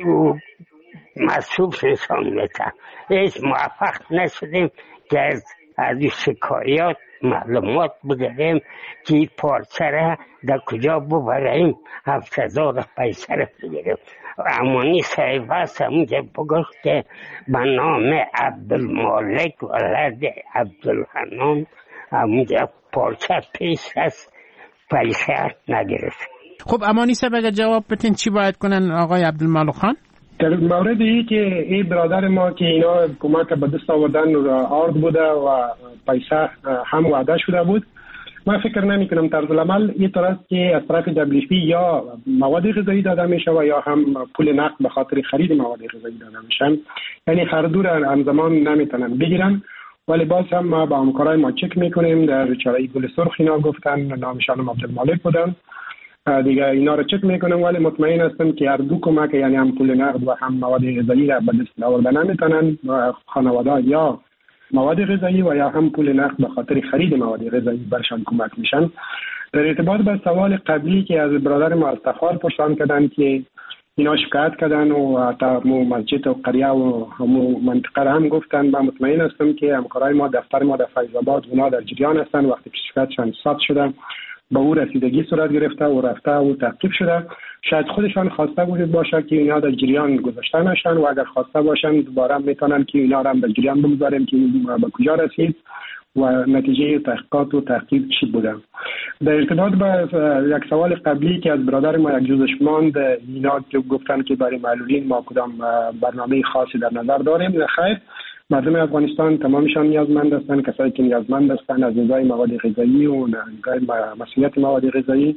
S22: مصروف نشان میتن. هیچ موفق نشدیم که از از شکایات معلومات بگیریم که پارچه را در کجا ببریم، هفت هزار پیسه را بگیریم. امانی صاحب هست همونجا بگفت که به نام عبدالمالک ولد عبدالحنان همونجا پارچه پیش هست، پیسه نگرفت.
S17: خب امانی صاحب اگر جواب بتین چی باید کنن آقای عبدالمالک خان؟
S18: در مورد ای که این برادر ما که اینا کمک به دست آوردن آرد بوده و پیسه هم وعده شده بود، من فکر نمی کنم طرز العمل این طور است که از طرف دبلیو پی یا مواد غذایی داده میشه و یا هم پول نقد به خاطر خرید مواد غذایی داده میشن، یعنی هر دو را همزمان نمیتونن بگیرن. ولی باز هم ما با همکارای ما چک میکنیم، در چاره‌ای گل سرخ اینا گفتن نامشان عبدالمالک بودن دیگه، اینا رو چک میکنم ولی مطمئن هستم که هر دو کمک یعنی هم پول نقد و هم مواد غذایی را به دست آوردن نمیتونن خانواده یا مواد غذایی و یا هم پول نقد به خاطر خرید مواد غذایی برشان کمک میشن. در ارتباط به سوال قبلی که از برادر ما از تخار پرسان کردن که اینا شکایت کردن و تا مسجد و قریه و همو منطقه هم گفتن، من مطمئن هستم که همکارای ما دفتر ما در فیض آباد اونا در جریان هستن. وقتی که شکایتشان ثبت شده به او رسیدگی صورت گرفته و رفته و تعقیب شده، شاید خودشان خواسته بود باشه که اینا در جریان گذاشته نشن و اگر خواسته باشن دوباره میتونن که اینا را هم در جریان بگذاریم که به کجا رسید و نتیجه تحقیقات و تحقیق چی بوده. در ارتباط با یک سوال قبلی که از برادر ما یک جزش ماند، اینا که گفتن که برای معلولین ما کدام برنامه خاصی در نظر داریم، خیر، مردم افغانستان تمامشان نیازمند هستند. کسایی که نیازمند هستند از نظر مواد غذایی و مسئولیت مواد غذایی،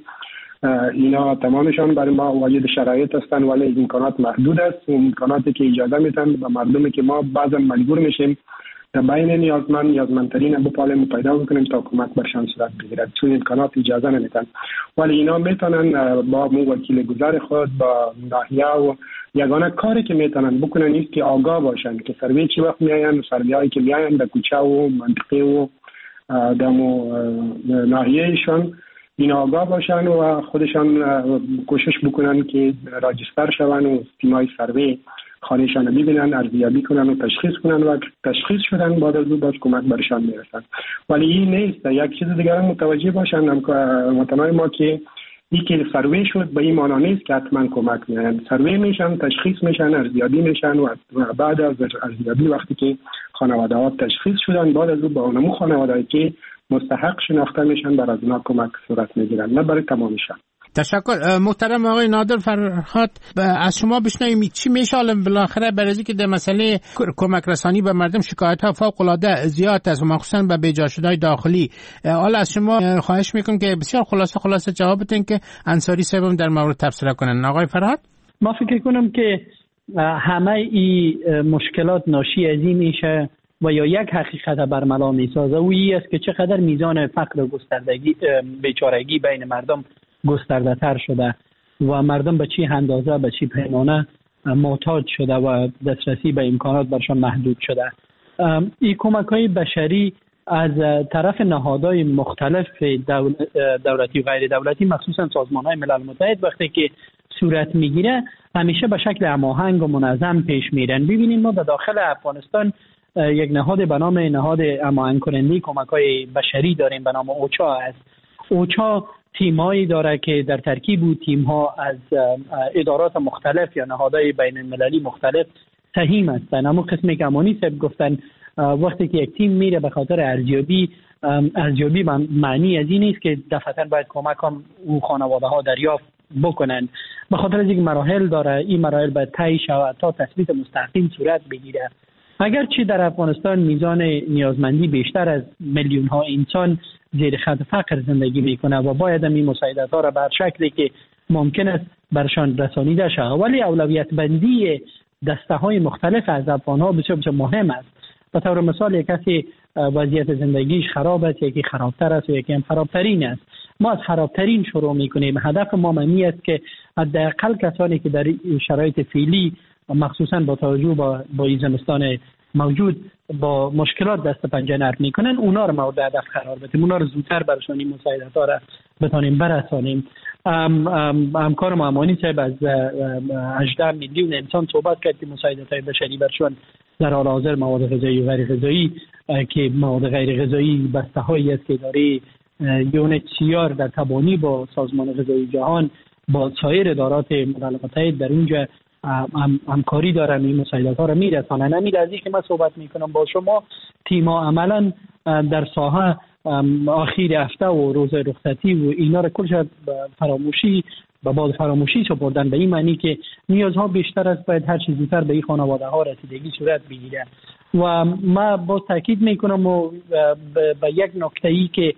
S18: اینا تمامشان برای ما واجد شرایط هستند ولی امکانات محدود است. امکاناتی که اجازه میدن به مردمی که ما بعضا مجبور میشیم در بین نیازمند نیازمندترین بپالیم و پیدا بکنیم تا کمک برشان صورت بگیرد، چون امکانات اجازه نمیدن. ولی اینا میتونن با مو وکیل گذر خود با ناحیه و یگانه کاری که میتونن بکنن است که آگاه باشن که سروی چی وقت میاین و سروی هایی که میاین در کوچه و منطقه و دمو ناحیهشان این آگاه باشن و خودشان کوشش بکنن که راجستر شون و تیمای سروی خانهشان رو ببینن، ارزیابی کنن و تشخیص کنن و تشخیص شدن بعد از اون باز کمک برشان میرسن. ولی این نیست، یک چیز دیگر هم متوجه باشن هموطنان ما که این که سروی شد به این معنا نیست که حتما کمک میکنن. سروی میشن، تشخیص میشن، ارزیابی میشن و بعد از ارزیابی وقتی که خانواده ها تشخیص شدن بعد از اون با اونمو خانواده که مستحق شناخته میشن بر از اونا کمک صورت میگیرن، نه برای تمامشان.
S17: تشکر. محترم آقای نادر فرهاد، از شما بشنویم چی میشه الان بالاخره برای اینکه در مسئله کمک رسانی به مردم شکایت ها فوق العاده زیاد است و مخصوصا به بیجا شده‌های داخلی. حالا از شما خواهش میکنم که بسیار خلاصه خلاصه جواب بدین که انصاری صاحب در مورد تبصره کنن. آقای فرهاد،
S2: ما فکر کنم که همه این مشکلات ناشی از این میشه و یا یک حقیقت برملا میسازه و این است که چقدر میزان فقر و گستردگی بیچارگی بین مردم گسترده تر شده و مردم به چی اندازه به چی پیمانه محتاج شده و دسترسی به امکانات برشان محدود شده. این کمک های بشری از طرف نهادهای مختلف دولتی و غیر دولتی مخصوصا سازمان های ملل متحد وقتی که صورت میگیره همیشه به شکل هماهنگ و منظم پیش میرن. ببینیم ما به داخل افغانستان یک نهاد به نام نهاد هماهنگ کننده کمک های بشری داریم به نام اوچا است. اوچا تیمایی داره که در ترکیب بود تیم ها از ادارات مختلف یا نهادهای بین المللی مختلف سهیم هستند. اما قسمی که امانی صاحب گفتن وقتی که یک تیم میره به خاطر ارزیابی، ارزیابی معنی از این نیست که دفعتاً باید کمک هم او خانواده ها دریافت بکنن. به خاطر از اینکه مراحل داره، این مراحل باید طی شود تا تثبیت مستقیم صورت بگیره. اگرچه در افغانستان میزان نیازمندی بیشتر از میلیون ها انسان زیر خط فقر زندگی میکنه و باید این مساعدت ها را بر شکلی که ممکن است برشان رسانیده شود، ولی اولویت بندی دسته های مختلف از افغان ها بسیار بسیار مهم است. به طور مثال یک کسی وضعیت زندگیش خراب است، یکی خرابتر است و یکی هم خرابترین است. ما از خرابترین شروع میکنیم. هدف ما معنی است که حداقل کسانی که در شرایط فعلی مخصوصا با توجه با با زمستان موجود با مشکلات دست پنجه نرم میکنن اونا رو مورد هدف قرار بدیم، اونا رو زودتر برشان این مساعدت ها رو بتونیم برسانیم. همکار معمانی صاحب از هجده میلیون انسان صحبت کرد که مساعدت های بشری برشان در حال حاضر مواد غذایی و غیر غذایی که مواد غیر غذایی بسته هایی است که داره یونت سیار در تبانی با سازمان غذایی جهان با سایر ادارات ملل متحد در اونجا هم همکاری دارن، این مساعدت ها رو میرسانن. همین از این که من صحبت میکنم با شما تیم ها عملا در ساحه آخیر هفته و روز رخصتی و اینا رو کلش فراموشی و بعد فراموشی سپردن به این معنی که نیازها بیشتر است، باید هر چیز زودتر به این خانواده ها رسیدگی صورت بگیره. و ما با تاکید میکنم و به یک نکته ای که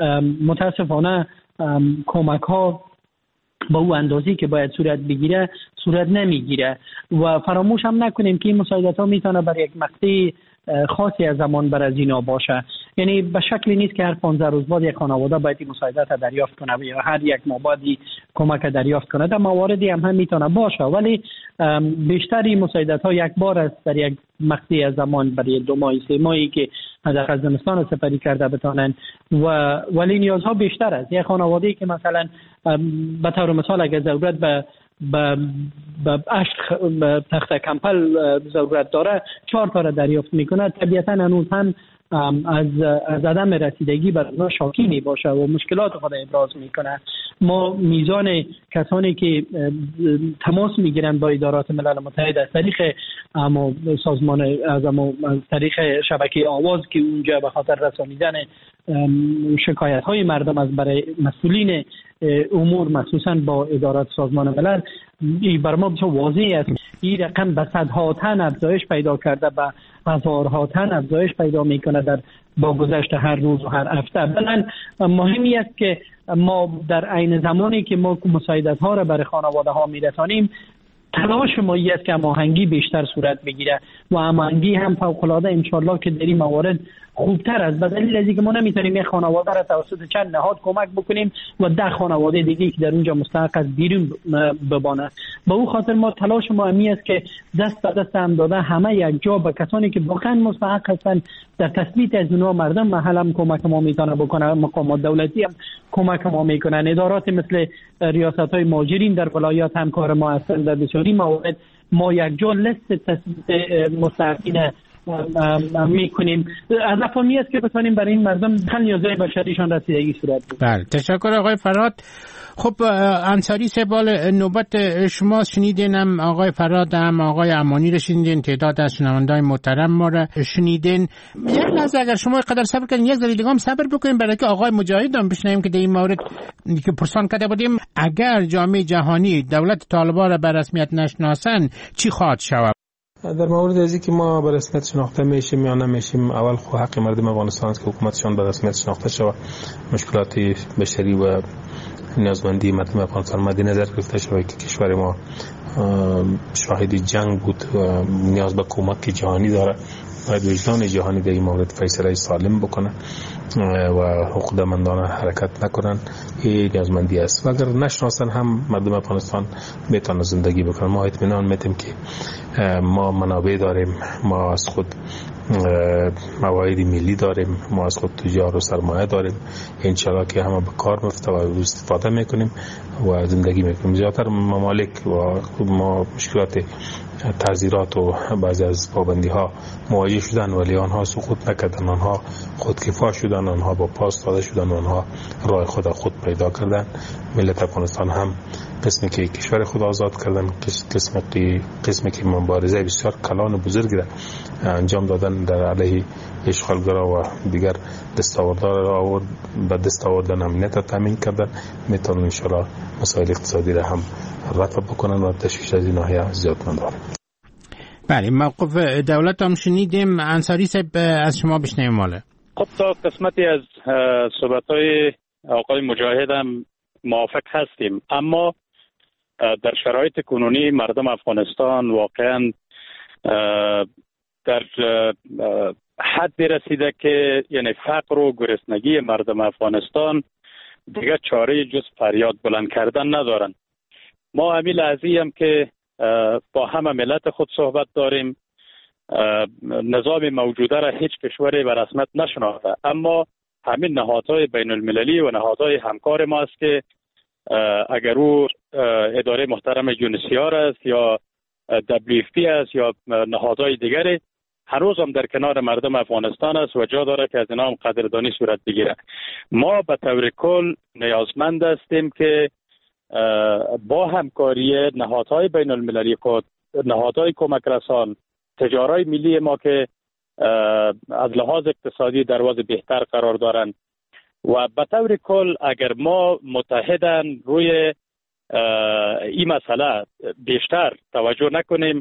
S2: متاسفانه کمک ها با او اندازی که باید صورت بگیره صورت نمیگیره و فراموش هم نکنیم که این مساعدت ها میتونه برای یک مقطع خاصی از زمان بر از اینا باشه. یعنی به شکلی نیست که هر پانزده روز بعد یک خانواده باید این مساعدت را دریافت کنه یا هر یک ماه بعد کمک دریافت کنه. در مواردی هم هم میتونه باشه ولی بیشتر این مساعدت ها یک بار است در یک مقطع از زمان برای دو ماه سه ماهی که حداقل زمستان رو سپری کرده بتونن و ولی نیازها بیشتر است. یک خانواده‌ای که مثلا به طور مثال اگر ضرورت به به به اشت تخت کمپل ضرورت داره چهار تا را دریافت میکنه، طبیعتا هنوز هم از از عدم رسیدگی بر اونها شاکی می باشه و مشکلات خود ابراز میکنه. ما میزان کسانی که تماس میگیرن با ادارات ملل متحد از طریق اما سازمان از اما از طریق شبکه آواز که اونجا به خاطر رسانیدن شکایت های مردم از برای مسئولین امور مخصوصا با ادارات سازمان ملل این بر ما بسیار واضح است. این رقم به صدها تن افزایش پیدا کرده، به هزارها تن افزایش پیدا میکنه در با گذشت هر روز و هر هفته. بلند مهمی است که ما در عین زمانی که ما مساعدت ها را برای خانواده ها میرسانیم تلاش ما است که هماهنگی بیشتر صورت بگیره و هماهنگی هم فوق العاده ان شاء الله که در این موارد خوبتر است، به دلیل از اینکه ما نمیتونیم یک خانواده را توسط چند نهاد کمک بکنیم و ده خانواده دیگه که در اونجا مستحق است بیرون ببانه. به او خاطر ما تلاش ما همی است که دست به دست هم داده همه یک جا به کسانی که واقعا مستحق هستند در تثبیت از اونها مردم محل هم کمک ما میتونه بکنه، مقامات دولتی هم کمک ما میکنن، ادارات مثل ریاست های مهاجرین در ولایات همکار ما هستند. در بسیاری موارد ما یک جا لست تثبیت مستحقین میکنیم. از افامی است که بتونیم برای این مردم حل نیازهای بشریشان رسیدگی صورت بده.
S17: بله، تشکر آقای فرهاد. خب انصاری سبال، نوبت شما. شنیدین هم آقای فرهاد هم آقای امانی رو شنیدین، تعداد از شنونده‌های محترم ما رو شنیدین. یک لحظه اگر شما قدر صبر کنین، یک ذره دیگه هم صبر بکنیم برای که آقای مجاهد هم بشنویم که در این مورد که پرسان کرده بودیم اگر جامعه جهانی دولت طالبان را به رسمیت نشناسن چی خواهد شود؟
S3: در مورد ازی که ما به رسمیت شناخته میشیم یا نمیشیم، اول خو حق مردم افغانستان است که حکومتشان به رسمیت شناخته شود، مشکلات بشری و نیازمندی مردم افغانستان مد نظر گرفته شود که کشور ما شاهد جنگ بود و نیاز به کمک جهانی داره. باید وجدان جهانی در این مورد فیصله سالم بکنه و حقوقمندانه حرکت نکنن. این نیازمندی است و اگر نشناسن هم مردم افغانستان میتونه زندگی بکنن. ما اطمینان میتیم که ما منابع داریم، ما از خود موارد ملی داریم، ما از خود تجار و سرمایه داریم، انشالله که همه به کار مفته و استفاده میکنیم و زندگی میکنیم. زیادتر ممالک و ما مشکلات تعزیرات و بعضی از پابندی ها مواجه شدن ولی آنها سقوط نکردن، آنها خودکفا شدن، آنها با پاس داده شدن، آنها راه خود خود پیدا کردن. ملت افغانستان هم قسمی که کشور خود آزاد کردن، قسمی که قسمی که مبارزه بسیار کلان و بزرگ را انجام دادن در علیه اشغالگرا و دیگر دستاوردها را آورد به دست آوردن، امنیت تامین کردن. میتونن ان شاء الله مسائل اقتصادی را هم رفع بکنن و تشویش از این ناحیه زیاد نداره.
S17: بله، موقف دولت هم شنیدیم. انصاری صاحب از شما بشنویم. ماله
S19: خب تا قسمتی از صحبت‌های آقای مجاهد هم موافق هستیم، اما در شرایط کنونی مردم افغانستان واقعا در حد رسیده که یعنی فقر و گرسنگی مردم افغانستان دیگه چاره جز فریاد بلند کردن ندارن. ما همین لحظه‌ای هم که با همه ملت خود صحبت داریم، نظام موجوده را هیچ کشوری به رسمیت نشناخته، اما همین نهادهای بین المللی و نهادهای همکار ما است که اگر او اداره محترم یونسیار است یا دبلیو اف پی است یا نهادهای دیگری، هنوز هم در کنار مردم افغانستان است و جا داره که از اینا هم قدردانی صورت بگیره. ما به طور کل نیازمند هستیم که با همکاری نهادهای بین المللی خود، نهادهای کمک رسان، تجارای ملی ما که از لحاظ اقتصادی در وضع بهتر قرار دارند و به طور کل اگر ما متحدن روی این مسئله بیشتر توجه نکنیم،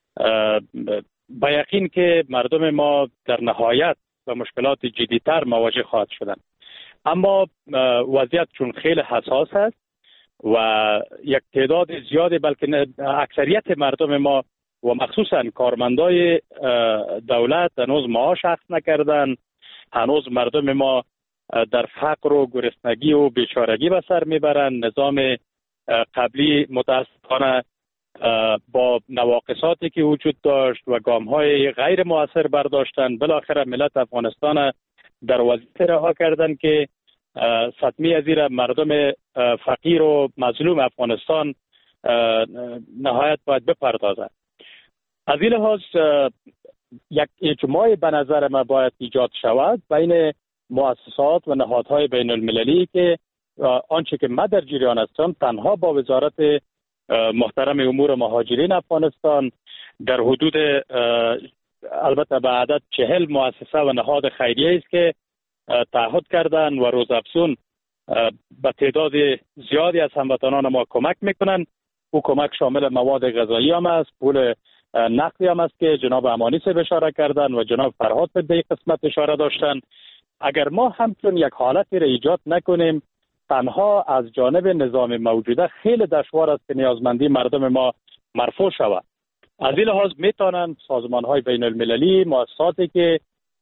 S19: با یقین که مردم ما در نهایت با مشکلات جدی‌تر مواجه خواهد شدن. اما وضعیت چون خیلی حساس است و یک تعداد زیادی بلکه اکثریت مردم ما و مخصوصا کارمندای دولت هنوز معاش اخذ نکردن، هنوز مردم ما در فقر و گرسنگی و بیچارگی به سر میبرند. نظام قبلی متاسفانه با نواقصاتی که وجود داشت و گام‌های غیر مؤثر برداشتن، بالاخره ملت افغانستان در وضعیت رها کردن که صدمه از زیر مردم فقیر و مظلوم افغانستان نهایت باید بپردازد. از این لحاظ یک اجماع به نظر من باید ایجاد شود بین مؤسسات و نهادهای بین المللی که آنچه که من در جریان هستم تنها با وزارت محترم امور مهاجرین افغانستان در حدود البته به عدد چهل مؤسسه و نهاد خیریه است که تعهد کردن و روزافزون به تعداد زیادی از هموطنان ما کمک میکنن. او کمک شامل مواد غذایی هم است، پول نقدی هم است که جناب امانی سے اشاره کردن و جناب فرهاد به این قسمت اشاره داشتن. اگر ما همچون یک حالتی را ایجاد نکنیم، تنها از جانب نظام موجوده خیلی دشوار است که نیازمندی مردم ما مرفوع شود. از این لحاظ میتونن سازمان‌های بین المللی، مؤسساتی که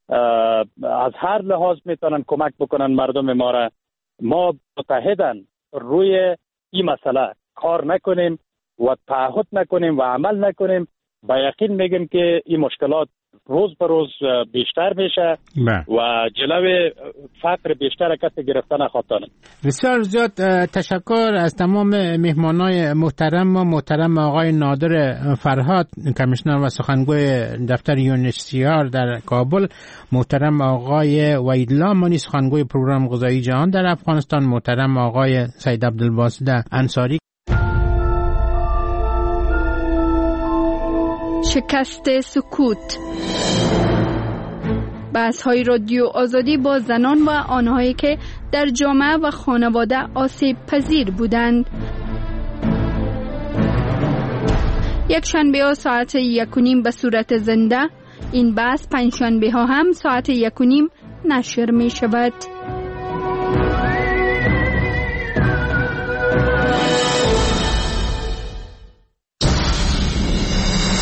S19: از هر لحاظ میتونن کمک بکنن مردم ما را. ما متحدن روی این مسئله کار نکنیم و تعهد نکنیم و عمل نکنیم، با یقین میگم که این مشکلات روز به روز بیشتر میشه و جلوی فقر بیشتر کسی گرفتن نخواهد.
S17: بسیار زیاد تشکر از تمام مهمانای محترم و محترم آقای نادر فرهاد، کمیشنر و سخنگوی دفتر یو ان اچ سی آر در کابل، محترم آقای وحیدالله مانی، سخنگوی پروگرام غذایی جهان در افغانستان، محترم آقای سید عبدالباسط انصاری.
S7: شکست سکوت، بحث‌های رادیو آزادی با زنان و آنهایی که در جامعه و خانواده آسیب پذیر بودند. یک شنبه ها ساعت یک و نیم به صورت زنده، این بحث پنج شنبه ها هم ساعت یک و نیم نشر می شود.